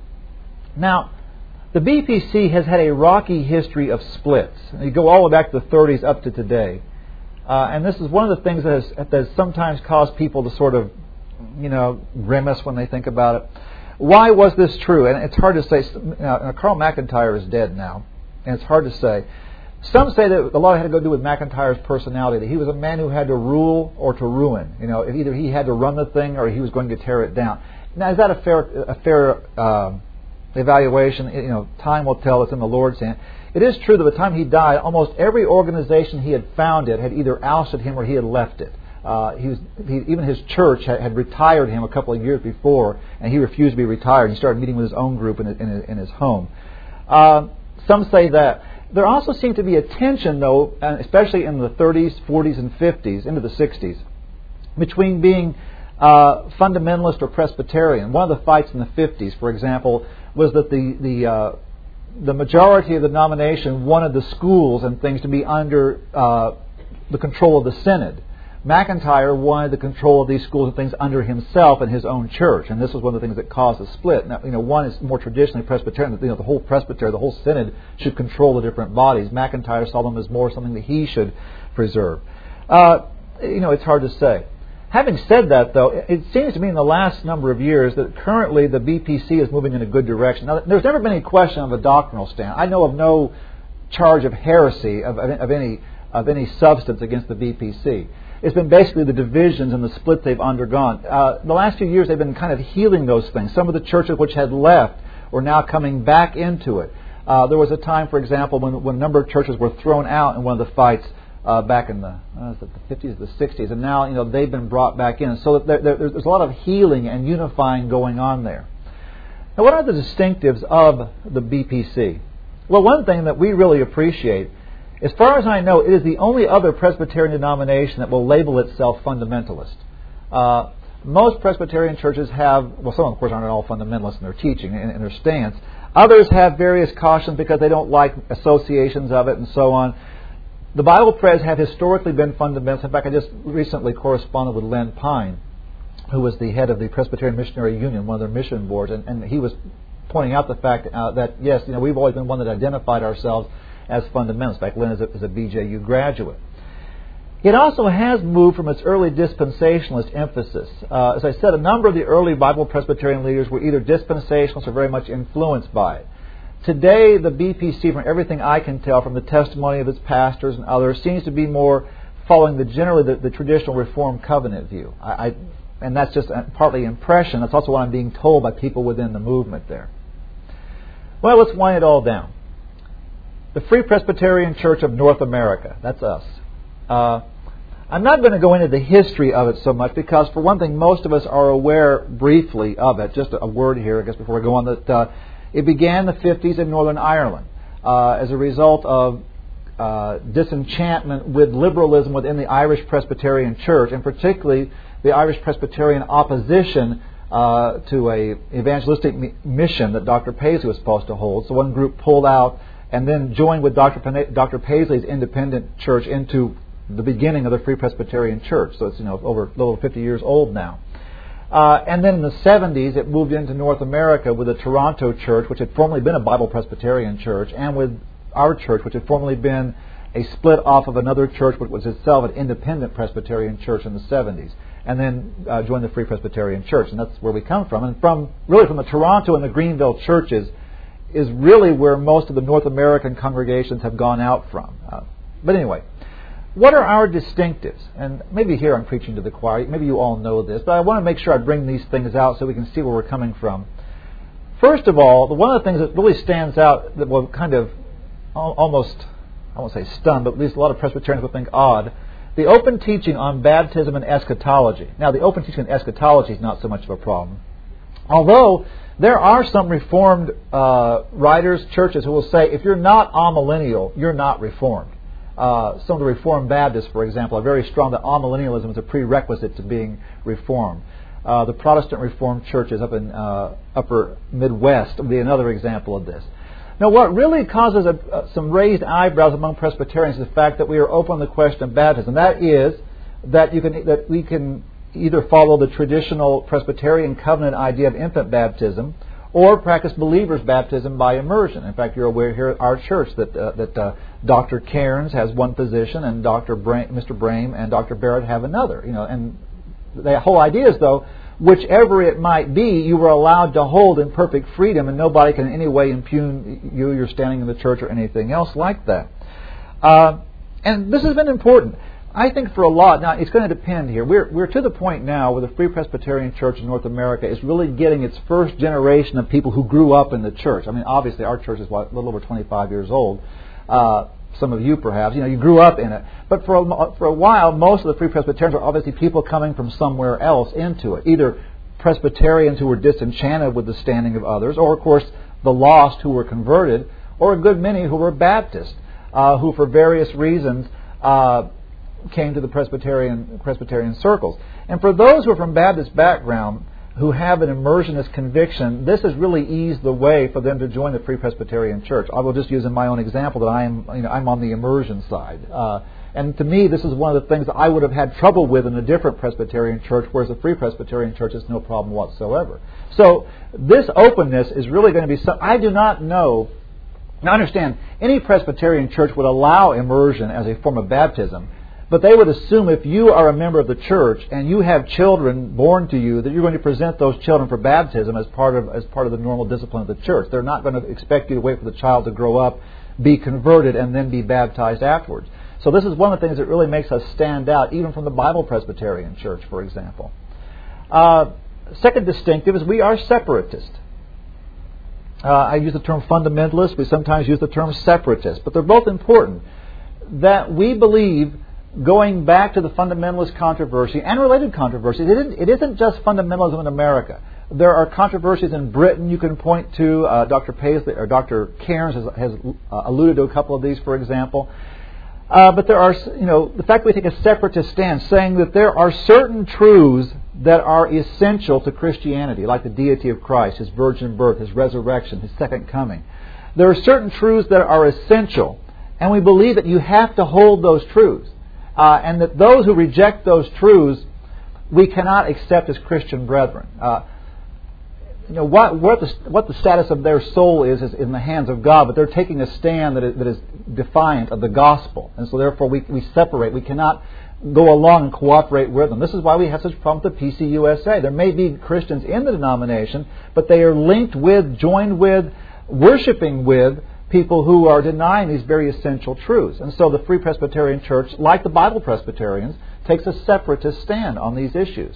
Now, the B P C has had a rocky history of splits. You go all the way back to the thirties up to today. Uh, and this is one of the things that has, that has sometimes caused people to sort of, you know, grimace when they think about it. Why was this true? And it's hard to say. Now, Carl McIntyre is dead now, and it's hard to say. Some say that a lot had to go do with McIntyre's personality. That he was a man who had to rule or to ruin. You know, either he had to run the thing or he was going to tear it down. Now, is that a fair a fair um, evaluation? You know, time will tell. It's in the Lord's hand. It is true that by the time he died, almost every organization he had founded had either ousted him or he had left it. Uh, he was he, even his church had, had retired him a couple of years before, and he refused to be retired. He started meeting with his own group in his, in his, in his home. Uh, some say that. There also seemed to be a tension, though, especially in the thirties, forties, and fifties, into the sixties, between being uh, fundamentalist or Presbyterian. One of the fights in the fifties, for example, was that the the uh, the majority of the denomination wanted the schools and things to be under uh, the control of the synod. McIntyre wanted the control of these schools and things under himself and his own church, and this was one of the things that caused the split. Now, you know, one is more traditionally Presbyterian, that, you know, the whole presbytery, the whole synod should control the different bodies. McIntyre saw them as more something that he should preserve. Uh, you know, it's hard to say. Having said that, though, it seems to me in the last number of years that currently the B P C is moving in a good direction. Now, there's never been any question of a doctrinal stand. I know of no charge of heresy of, of any of any substance against the B P C. It's been basically the divisions and the splits they've undergone. Uh, the last few years, they've been kind of healing those things. Some of the churches which had left were now coming back into it. Uh, there was a time, for example, when, when a number of churches were thrown out in one of the fights uh, back in the, uh, the fifties or the sixties, and now you know they've been brought back in. So there, there, there's a lot of healing and unifying going on there. Now, what are the distinctives of the B P C? Well, one thing that we really appreciate, as far as I know, it is the only other Presbyterian denomination that will label itself fundamentalist. Uh, most Presbyterian churches have, well, some of course aren't all fundamentalists in their teaching and in their stance. Others have various cautions because they don't like associations of it and so on. The Bible Pres have historically been fundamentalists. In fact, I just recently corresponded with Len Pine, who was the head of the Presbyterian Missionary Union, one of their mission boards, and, and he was pointing out the fact uh, that, yes, you know, we've always been one that identified ourselves as fundamentalists. In fact, Len is a, is a B J U graduate. It also has moved from its early dispensationalist emphasis. Uh, as I said, a number of the early Bible Presbyterian leaders were either dispensationalists or very much influenced by it. Today, the B P C, from everything I can tell from the testimony of its pastors and others, seems to be more following the generally the, the traditional Reformed covenant view. I, I, and that's just partly impression. That's also what I'm being told by people within the movement there. Well, let's wind it all down. The Free Presbyterian Church of North America, that's us. Uh, I'm not going to go into the history of it so much because, for one thing, most of us are aware briefly of it. Just a word here, I guess, before we go on, that uh, it began in the fifties in Northern Ireland uh, as a result of uh, disenchantment with liberalism within the Irish Presbyterian Church, and particularly the Irish Presbyterian opposition uh, to a evangelistic mi- mission that Doctor Paisley was supposed to hold. So one group pulled out and then joined with Doctor Pan- Doctor Paisley's independent church into the beginning of the Free Presbyterian Church. So it's you know over a little over fifty years old now. Uh, and then in the seventies, it moved into North America with the Toronto Church, which had formerly been a Bible Presbyterian church, and with our church, which had formerly been a split off of another church, which was itself an independent Presbyterian church in the seventies, and then uh, joined the Free Presbyterian Church, and that's where we come from. And from really from the Toronto and the Greenville churches is really where most of the North American congregations have gone out from. Uh, but anyway, what are our distinctives? And maybe here I'm preaching to the choir. Maybe you all know this, but I want to make sure I bring these things out so we can see where we're coming from. First of all, one of the things that really stands out that will kind of almost, I won't say stun, but at least a lot of Presbyterians will think odd, the open teaching on baptism and eschatology. Now, the open teaching on eschatology is not so much of a problem. Although, there are some Reformed uh, writers, churches, who will say, if you're not amillennial, you're not Reformed. Uh, some of the Reformed Baptists, for example, are very strong that amillennialism is a prerequisite to being Reformed. Uh, the Protestant Reformed churches up in uh, upper Midwest would be another example of this. Now, what really causes a, uh, some raised eyebrows among Presbyterians is the fact that we are open on the question of baptism. That is, that you can that we can either follow the traditional Presbyterian covenant idea of infant baptism, or practice believers' baptism by immersion. In fact, you're aware here at our church that uh, that uh, Doctor Cairns has one position, and Doctor Bra- Mister Brame and Doctor Barrett have another. You know, and the whole idea is, though, whichever it might be, you were allowed to hold in perfect freedom, and nobody can in any way impugn you, your standing in the church, or anything else like that. Uh, and this has been important. I think for a lot, now it's going to depend here. We're we're to the point now where the Free Presbyterian Church in North America is really getting its first generation of people who grew up in the church. I mean, obviously our church is what, a little over twenty-five years old. Uh, some of you perhaps, you know, you grew up in it. But for a, for a while, most of the Free Presbyterians are obviously people coming from somewhere else into it. Either Presbyterians who were disenchanted with the standing of others, or of course the lost who were converted, or a good many who were Baptist, uh, who for various reasons uh, came to the Presbyterian Presbyterian circles. And for those who are from Baptist background, who have an immersionist conviction, this has really eased the way for them to join the Free Presbyterian Church. I will just use in my own example that I am, you know, I'm on the immersion side. Uh, and to me, this is one of the things that I would have had trouble with in a different Presbyterian church, whereas the Free Presbyterian Church is no problem whatsoever. So this openness is really going to be some, I do not know. Now understand, any Presbyterian church would allow immersion as a form of baptism. But they would assume if you are a member of the church and you have children born to you, that you're going to present those children for baptism as part of as part of the normal discipline of the church. They're not going to expect you to wait for the child to grow up, be converted, and then be baptized afterwards. So this is one of the things that really makes us stand out, even from the Bible Presbyterian Church, for example. Uh, second distinctive is we are separatist. Uh, I use the term fundamentalist. We sometimes use the term separatist. But they're both important. That we believe, going back to the fundamentalist controversy and related controversies, it isn't, it isn't just fundamentalism in America. There are controversies in Britain you can point to. Uh, Doctor Paisley or Doctor Cairns has, has uh, alluded to a couple of these, for example. Uh, but there are, you know, the fact that we take a separatist stance, saying that there are certain truths that are essential to Christianity, like the deity of Christ, His virgin birth, His resurrection, His second coming. There are certain truths that are essential, and we believe that you have to hold those truths, uh, and that those who reject those truths, we cannot accept as Christian brethren. Uh, You know, what, what, the, what the status of their soul is is in the hands of God, but they're taking a stand that is, that is defiant of the gospel. And so therefore we, we separate. We cannot go along and cooperate with them. This is why we have such problems with the P C U S A. There may be Christians in the denomination, but they are linked with, joined with, worshiping with people who are denying these very essential truths. And so the Free Presbyterian Church, like the Bible Presbyterians, takes a separatist stand on these issues.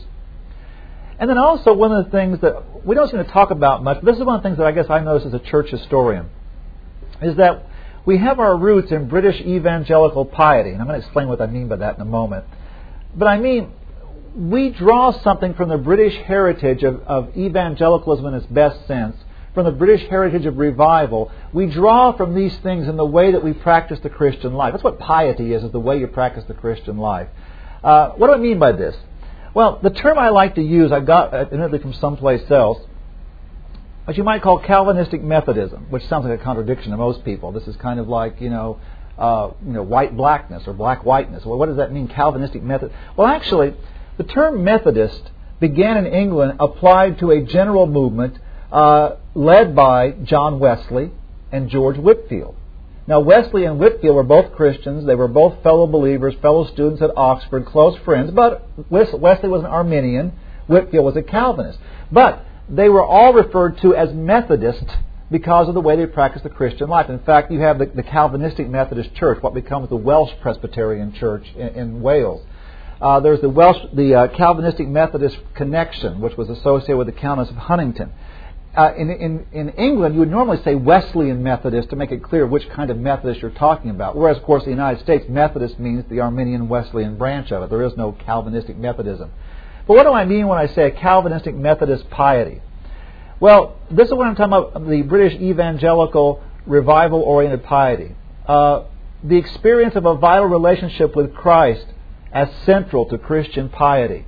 And then also one of the things that we don't seem to talk about much, but this is one of the things that I guess I notice as a church historian, is that we have our roots in British evangelical piety. And I'm going to explain what I mean by that in a moment. But I mean, we draw something from the British heritage of, of evangelicalism in its best sense, from the British heritage of revival. We draw from these things in the way that we practice the Christian life. That's what piety is, is the way you practice the Christian life. Uh, what do I mean by this? Well, the term I like to use, I got admittedly from someplace else, what you might call Calvinistic Methodism, which sounds like a contradiction to most people. This is kind of like, you know, uh, you know, white blackness or black whiteness. Well, what does that mean, Calvinistic method? Well, actually, the term Methodist began in England, applied to a general movement uh, led by John Wesley and George Whitefield. Now, Wesley and Whitefield were both Christians. They were both fellow believers, fellow students at Oxford, close friends. But Wesley was an Arminian. Whitefield was a Calvinist. But they were all referred to as Methodists because of the way they practiced the Christian life. In fact, you have the, the Calvinistic Methodist Church, what becomes the Welsh Presbyterian Church in, in Wales. Uh, there's the Welsh, the uh, Calvinistic Methodist Connection, which was associated with the Countess of Huntington. Uh, in, in, in England, you would normally say Wesleyan Methodist to make it clear which kind of Methodist you're talking about. Whereas, of course, in the United States, Methodist means the Arminian Wesleyan branch of it. There is no Calvinistic Methodism. But what do I mean when I say a Calvinistic Methodist piety? Well, this is what I'm talking about, the British evangelical revival-oriented piety. Uh, the experience of a vital relationship with Christ as central to Christian piety.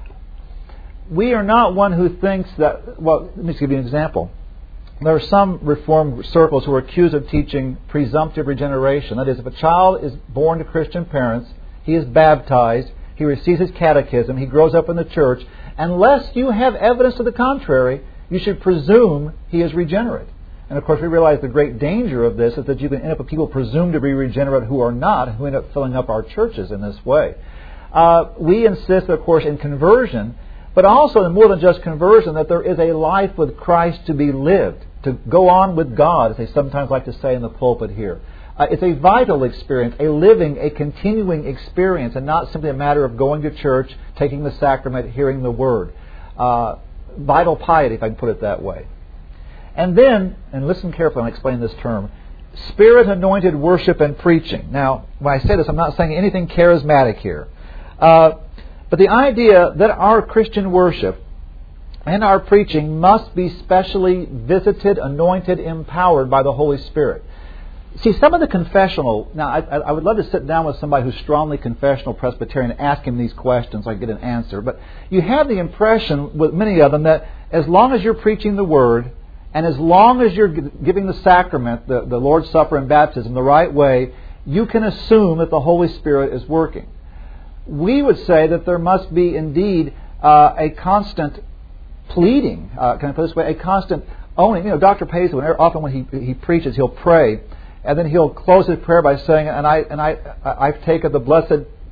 We are not one who thinks that, well, let me just give you an example. There are some Reformed circles who are accused of teaching presumptive regeneration. That is, if a child is born to Christian parents, he is baptized, he receives his catechism, he grows up in the church, unless you have evidence to the contrary, you should presume he is regenerate. And of course we realize the great danger of this is that you can end up with people presumed to be regenerate who are not, who end up filling up our churches in this way. Uh, we insist, of course, in conversion, but also in more than just conversion, that there is a life with Christ to be lived, to go on with God, as they sometimes like to say in the pulpit here. Uh, it's a vital experience, a living, a continuing experience, and not simply a matter of going to church, taking the sacrament, hearing the Word. Uh, vital piety, if I can put it that way. And then, and listen carefully when I explain this term, Spirit-anointed worship and preaching. Now, when I say this, I'm not saying anything charismatic here. Uh, But the idea that our Christian worship and our preaching must be specially visited, anointed, empowered by the Holy Spirit. See, some of the confessional... Now, I, I would love to sit down with somebody who's strongly confessional Presbyterian and ask him these questions so I get an answer. But you have the impression with many of them that as long as you're preaching the Word and as long as you're giving the sacrament, the, the Lord's Supper and baptism, the right way, you can assume that the Holy Spirit is working. We would say that there must be indeed uh, a constant pleading, uh, can I put it this way, a constant owning. You know, Doctor Paisley, whenever, often when he he preaches, he'll pray, and then he'll close his prayer by saying, "And I and I I've taken the blessed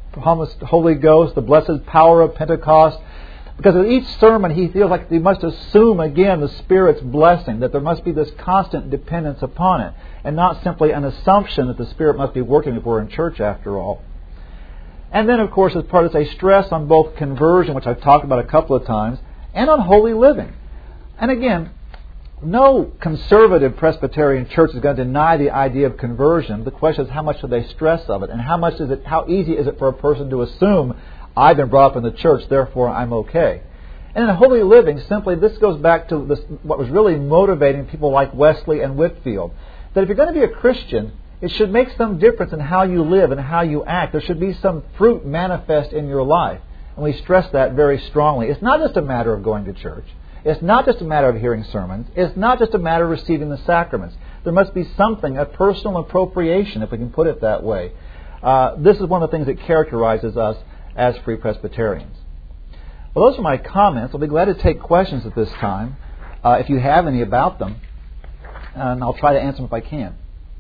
promised Holy Ghost, the blessed power of Pentecost. Because with each sermon, he feels like he must assume again the Spirit's blessing, that there must be this constant dependence upon it, and not simply an assumption that the Spirit must be working if we're in church after all. And then, of course, as part of this, a stress on both conversion, which I've talked about a couple of times, and on holy living. And again, no conservative Presbyterian church is going to deny the idea of conversion. The question is, how much do they stress of it, and how much is it? How easy is it for a person to assume, I've been brought up in the church, therefore I'm okay? And in holy living, simply, this goes back to this, what was really motivating people like Wesley and Whitefield. That if you're going to be a Christian, it should make some difference in how you live and how you act. There should be some fruit manifest in your life. And we stress that very strongly. It's not just a matter of going to church. It's not just a matter of hearing sermons. It's not just a matter of receiving the sacraments. There must be something, a personal appropriation, if we can put it that way. Uh, this is one of the things that characterizes us as Free Presbyterians. Well, those are my comments. I'll be glad to take questions at this time, uh, if you have any about them, and I'll try to answer them if I can.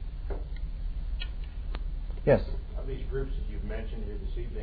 Yes? Of these groups that you've mentioned here this evening,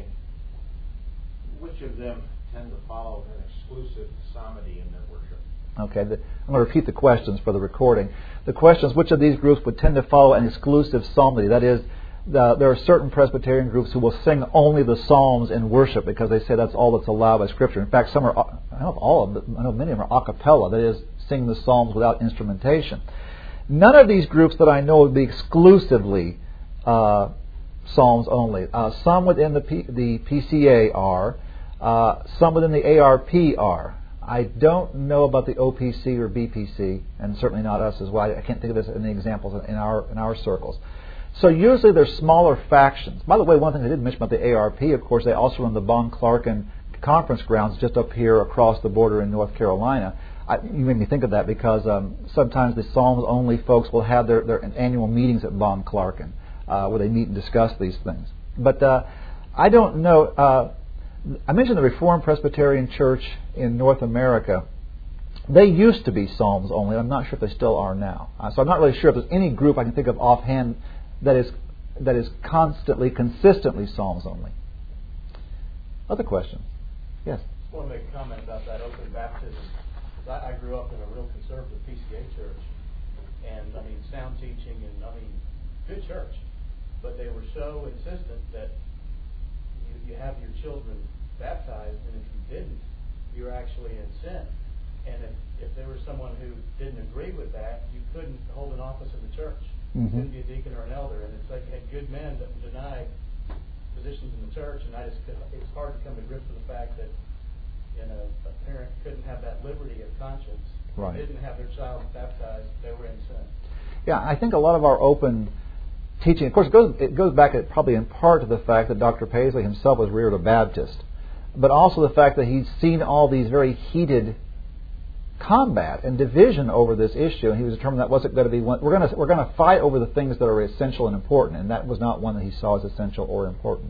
which of them tend to follow an exclusive psalmody in their worship? Okay, the, I'm going to repeat the questions for the recording. The question is, which of these groups would tend to follow an exclusive psalmody? That is, The, there are certain Presbyterian groups who will sing only the Psalms in worship because they say that's all that's allowed by Scripture. In fact, some are, I don't know if all of them, but I know many of them are a cappella, that is, sing the Psalms without instrumentation. None of these groups that I know would be exclusively uh, Psalms only. Uh, some within the, P, the P C A are, uh, some within the A R P are. I don't know about the O P C or B P C, and certainly not us as well. I can't think of this in the examples in our in our circles. So usually they're smaller factions. By the way, one thing I didn't mention about the A R P, of course, they also run the Bon Clarkin Conference Grounds just up here across the border in North Carolina. I, you made me think of that because um, sometimes the Psalms-only folks will have their, their annual meetings at Bon Clarkin uh, where they meet and discuss these things. But uh, I don't know. Uh, I mentioned the Reformed Presbyterian Church in North America. They used to be Psalms only. I'm not sure if they still are now. Uh, so I'm not really sure if there's any group I can think of offhand that is that is constantly, consistently Psalms only. Other questions? Yes? I just want to make a comment about that open baptism. Because I, I grew up in a real conservative P C A church. And, I mean, sound teaching and, I mean, good church. But they were so insistent that you, you have your children baptized, and if you didn't, you're actually in sin. And if, if there was someone who didn't agree with that, you couldn't hold an office in the church. You Mm-hmm. couldn't be a deacon or an elder. And it's like you had good men that denied positions in the church, and I just could, it's hard to come to grips with the fact that, you know, a parent couldn't have that liberty of conscience. Right. They didn't have their child baptized, they were in sin. Yeah, I think a lot of our open teaching, of course, it goes, it goes back probably in part to the fact that Doctor Paisley himself was reared a Baptist, but also the fact that he's seen all these very heated combat and division over this issue, and he was determined that wasn't going to be one. We're going to we're going to fight over the things that are essential and important, and that was not one that he saw as essential or important.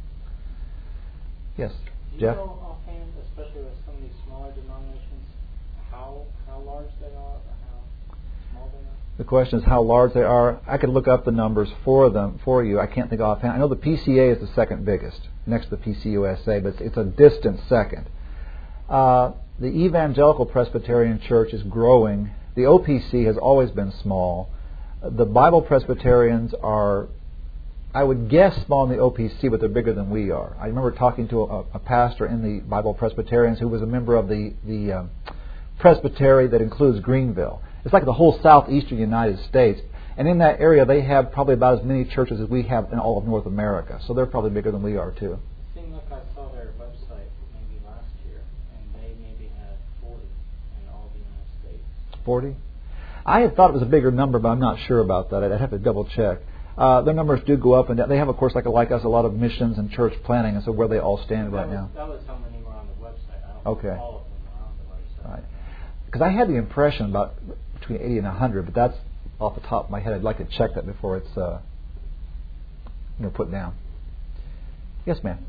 Yes, Do Jeff. You know offhand, especially with some of these smaller denominations, how how large they are or how small they are? The question is how large they are. I could look up the numbers for them for you. I can't think offhand. I know the P C A is the second biggest, next to the P C U S A, but it's, it's a distant second. Uh, the Evangelical Presbyterian Church is growing. The O P C has always been small. The Bible Presbyterians are, I would guess, small in the O P C, but they're bigger than we are. I remember talking to a, a pastor in the Bible Presbyterians who was a member of the, the um, presbytery that includes Greenville. It's like the whole southeastern United States. And in that area, they have probably about as many churches as we have in all of North America. So they're probably bigger than we are, too. It seemed like I saw their website maybe last year, and they maybe had forty in all the United States. forty? I had thought it was a bigger number, but I'm not sure about that. I'd have to double check. Uh, their numbers do go up and down. They have, of course, like like us, a lot of missions and church planning, and so where they all stand that right was, now. That was how many were on the website. I don't Okay. know if all of them were on the website. Right. Because I had the impression about between eighty and one hundred, but that's off the top of my head. I'd like to check that before it's uh, you know, put down. Yes, ma'am.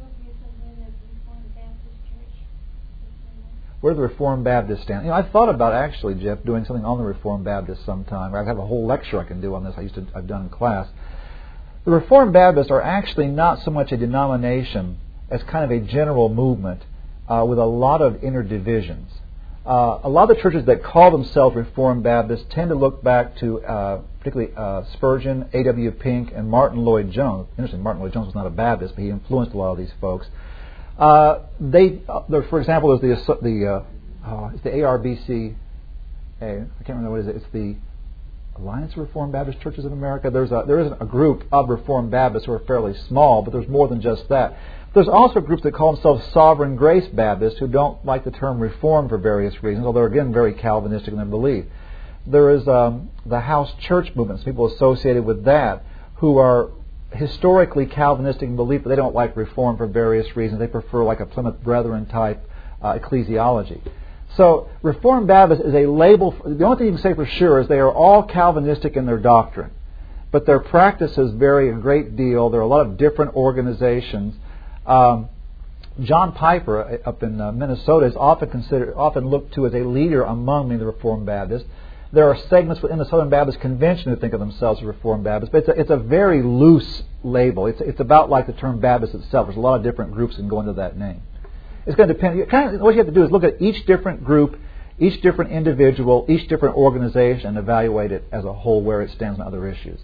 Where the Reformed Baptists stand. You know, I've thought about actually, Jeff, doing something on the Reformed Baptists sometime. I have a whole lecture I can do on this. I used to I've done in class. The Reformed Baptists are actually not so much a denomination as kind of a general movement uh, with a lot of inner divisions. Uh, a lot of the churches that call themselves Reformed Baptists tend to look back to uh, particularly uh, Spurgeon, A W Pink, and Martin Lloyd-Jones. Interesting, Martin Lloyd-Jones was not a Baptist, but he influenced a lot of these folks. Uh, they, uh, there, for example, there's the the uh, oh, it's the A R B C. A, I can't remember what it is. It's the Alliance of Reformed Baptist Churches of America. There's a, there is a group of Reformed Baptists who are fairly small, but there's more than just that. There's also groups that call themselves Sovereign Grace Baptists who don't like the term Reformed for various reasons, although they're again very Calvinistic in their belief. There is um, the House Church movement, people associated with that, who are historically Calvinistic in belief, but they don't like Reform for various reasons. They prefer like a Plymouth Brethren type uh, ecclesiology. So Reformed Baptist is a label. For, the only thing you can say for sure is they are all Calvinistic in their doctrine, but their practices vary a great deal. There are a lot of different organizations. Um, John Piper up in uh, Minnesota is often considered, often looked to as a leader among many of the Reformed Baptists. There are segments within the Southern Baptist Convention who think of themselves as Reformed Baptists, but it's a, it's a very loose label. It's it's about like the term Baptist itself. There's a lot of different groups that can go into that name. It's going to depend. Kind of, what you have to do is look at each different group, each different individual, each different organization, and evaluate it as a whole where it stands on other issues.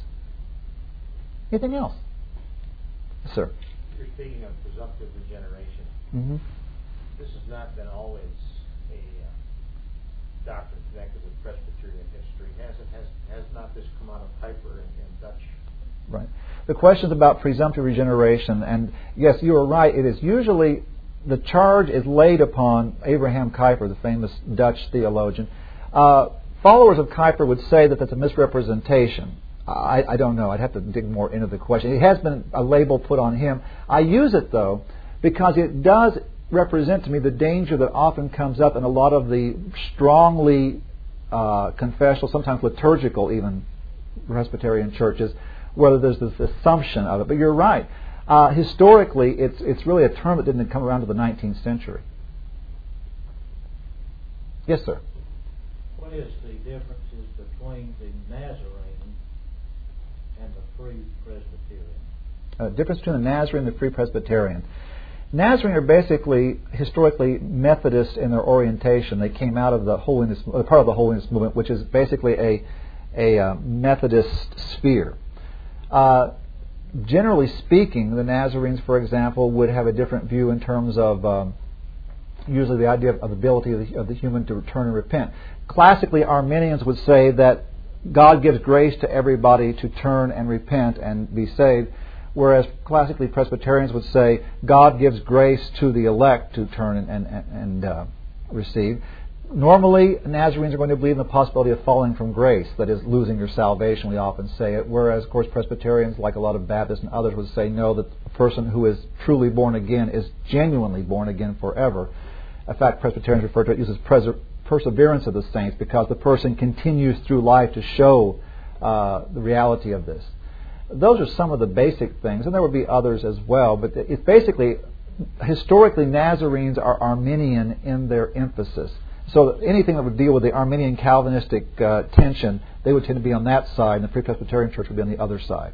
Anything else? Yes, sir. You're speaking of presumptive regeneration. Mm-hmm. This has not been always a uh, doctrine connected with Presbyterian history. Has it? Has has not this come out of Piper and, and Dutch? Right. The questions about presumptive regeneration, and yes, you are right. It is usually the charge is laid upon Abraham Kuyper, the famous Dutch theologian. Uh, followers of Kuyper would say that that's a misrepresentation. I, I don't know. I'd have to dig more into the question. It has been a label put on him. I use it, though, because it does represent to me the danger that often comes up in a lot of the strongly uh, confessional, sometimes liturgical even, Presbyterian churches, where there's this assumption of it. But you're right. Uh, historically, it's it's really a term that didn't come around to the nineteenth century. Yes, sir. What is the differences between the Nazarene and the Free Presbyterian? Uh, difference between the Nazarene and the Free Presbyterian. Nazarene are basically historically Methodist in their orientation. They came out of the holiness, uh, part of the holiness movement, which is basically a a uh, Methodist sphere. Uh, generally speaking, the Nazarenes, for example, would have a different view in terms of um, usually the idea of, of the ability of the, of the human to return and repent. Classically, Arminians would say that God gives grace to everybody to turn and repent and be saved, whereas classically Presbyterians would say God gives grace to the elect to turn and, and, and uh, receive. Normally, Nazarenes are going to believe in the possibility of falling from grace, that is, losing your salvation, we often say it, whereas, of course, Presbyterians, like a lot of Baptists and others, would say no, that a person who is truly born again is genuinely born again forever. In fact, Presbyterians refer to it as pres- perseverance of the saints, because the person continues through life to show uh, the reality of this. Those are some of the basic things, and there would be others as well, but it's basically, historically, Nazarenes are Arminian in their emphasis. So anything that would deal with the Arminian Calvinistic uh, tension, they would tend to be on that side, and the Free Presbyterian Church would be on the other side.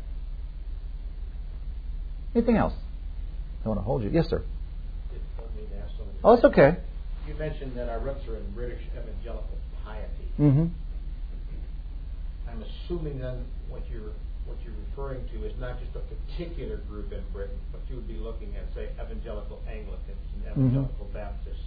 Anything else? I want to hold you. Yes, sir. Oh, that's okay. You mentioned that our roots are in British evangelical piety. Mm-hmm. I'm assuming then what you're what you're referring to is not just a particular group in Britain, but you would be looking at, say, evangelical Anglicans and evangelical mm-hmm. Baptists.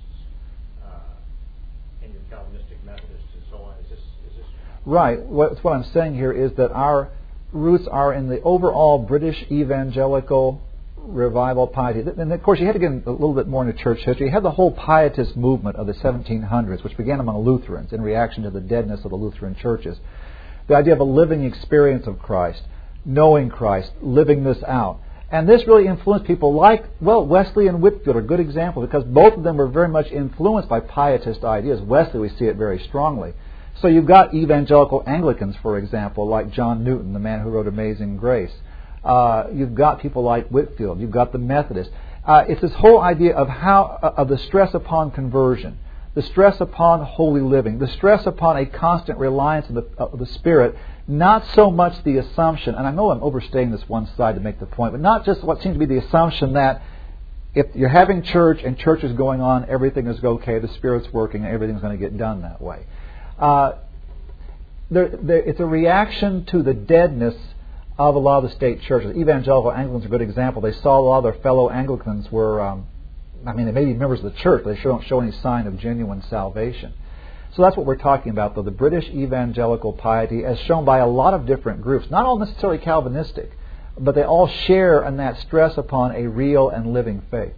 And your Calvinistic Methodists and so on. Is this, is this right? What, what I'm saying here is that our roots are in the overall British evangelical revival piety. And of course, you had to get a little bit more into church history. You had the whole pietist movement of the seventeen hundreds, which began among Lutherans in reaction to the deadness of the Lutheran churches. The idea of a living experience of Christ, knowing Christ, living this out. And this really influenced people like, well, Wesley and Whitefield are good examples, because both of them were very much influenced by pietist ideas. Wesley, we see it very strongly. So you've got evangelical Anglicans, for example, like John Newton, the man who wrote Amazing Grace. Uh, you've got people like Whitefield. You've got the Methodists. Uh, it's this whole idea of how uh, of the stress upon conversion. the stress upon holy living, the stress upon a constant reliance on the, of the Spirit, not so much the assumption, and I know I'm overstating this one side to make the point, but not just what seems to be the assumption that if you're having church and church is going on, everything is okay, the Spirit's working, and everything's going to get done that way. Uh, there, there, it's a reaction to the deadness of a lot of the state churches. Evangelical Anglicans are a good example. They saw a lot of their fellow Anglicans were, um, I mean, they may be members of the church, but they don't show any sign of genuine salvation. So that's what we're talking about, though, the British evangelical piety as shown by a lot of different groups, not all necessarily Calvinistic, but they all share in that stress upon a real and living faith.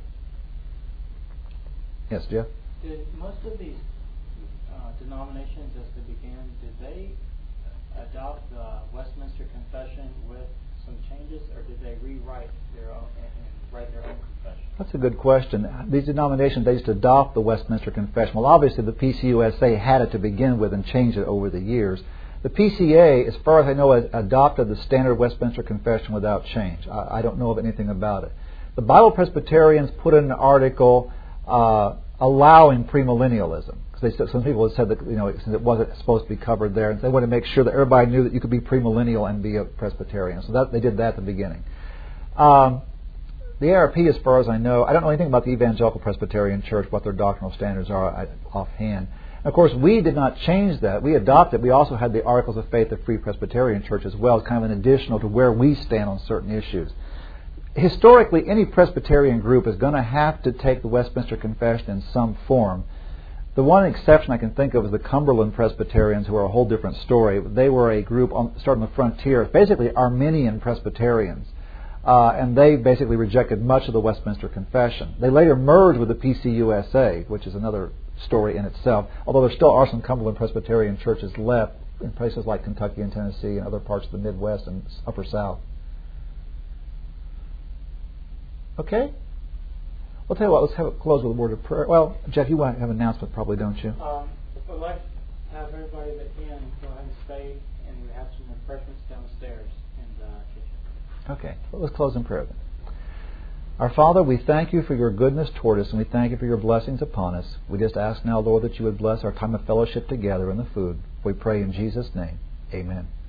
Yes, Jeff? Did most of these uh, denominations as they began, did they adopt the Westminster Confession with some changes, or did they rewrite their own and write their own confession? That's a good question. These denominations, they used to adopt the Westminster Confession. Well, obviously the P C U S A had it to begin with and changed it over the years. The P C A, as far as I know, adopted the standard Westminster Confession without change. I, I don't know of anything about it. The Bible Presbyterians put in an article uh, allowing premillennialism. They said, some people have said that, you know, it wasn't supposed to be covered there, and they wanted to make sure that everybody knew that you could be premillennial and be a Presbyterian. So that they did that at the beginning. Um, the A R P, as far as I know, I don't know anything about the Evangelical Presbyterian Church, what their doctrinal standards are I, offhand. And of course, we did not change that. We adopted. We also had the Articles of Faith of Free Presbyterian Church as well, as kind of an additional to where we stand on certain issues. Historically, any Presbyterian group is going to have to take the Westminster Confession in some form. The one exception I can think of is the Cumberland Presbyterians, who are a whole different story. They were a group on, starting on the frontier, basically Arminian Presbyterians, uh, and they basically rejected much of the Westminster Confession. They later merged with the P C U S A, which is another story in itself, although there still are some Cumberland Presbyterian churches left in places like Kentucky and Tennessee and other parts of the Midwest and Upper South. Okay? I'll tell you what, let's have it close with a word of prayer. Well, Jeff, you want to have an announcement probably, don't you? Um, I'd like to have everybody that can go ahead and stay, and we have some refreshments downstairs in the kitchen. Okay, well, let's close in prayer then. Our Father, we thank you for your goodness toward us, and we thank you for your blessings upon us. We just ask now, Lord, that you would bless our time of fellowship together in the food. We pray in Jesus' name. Amen.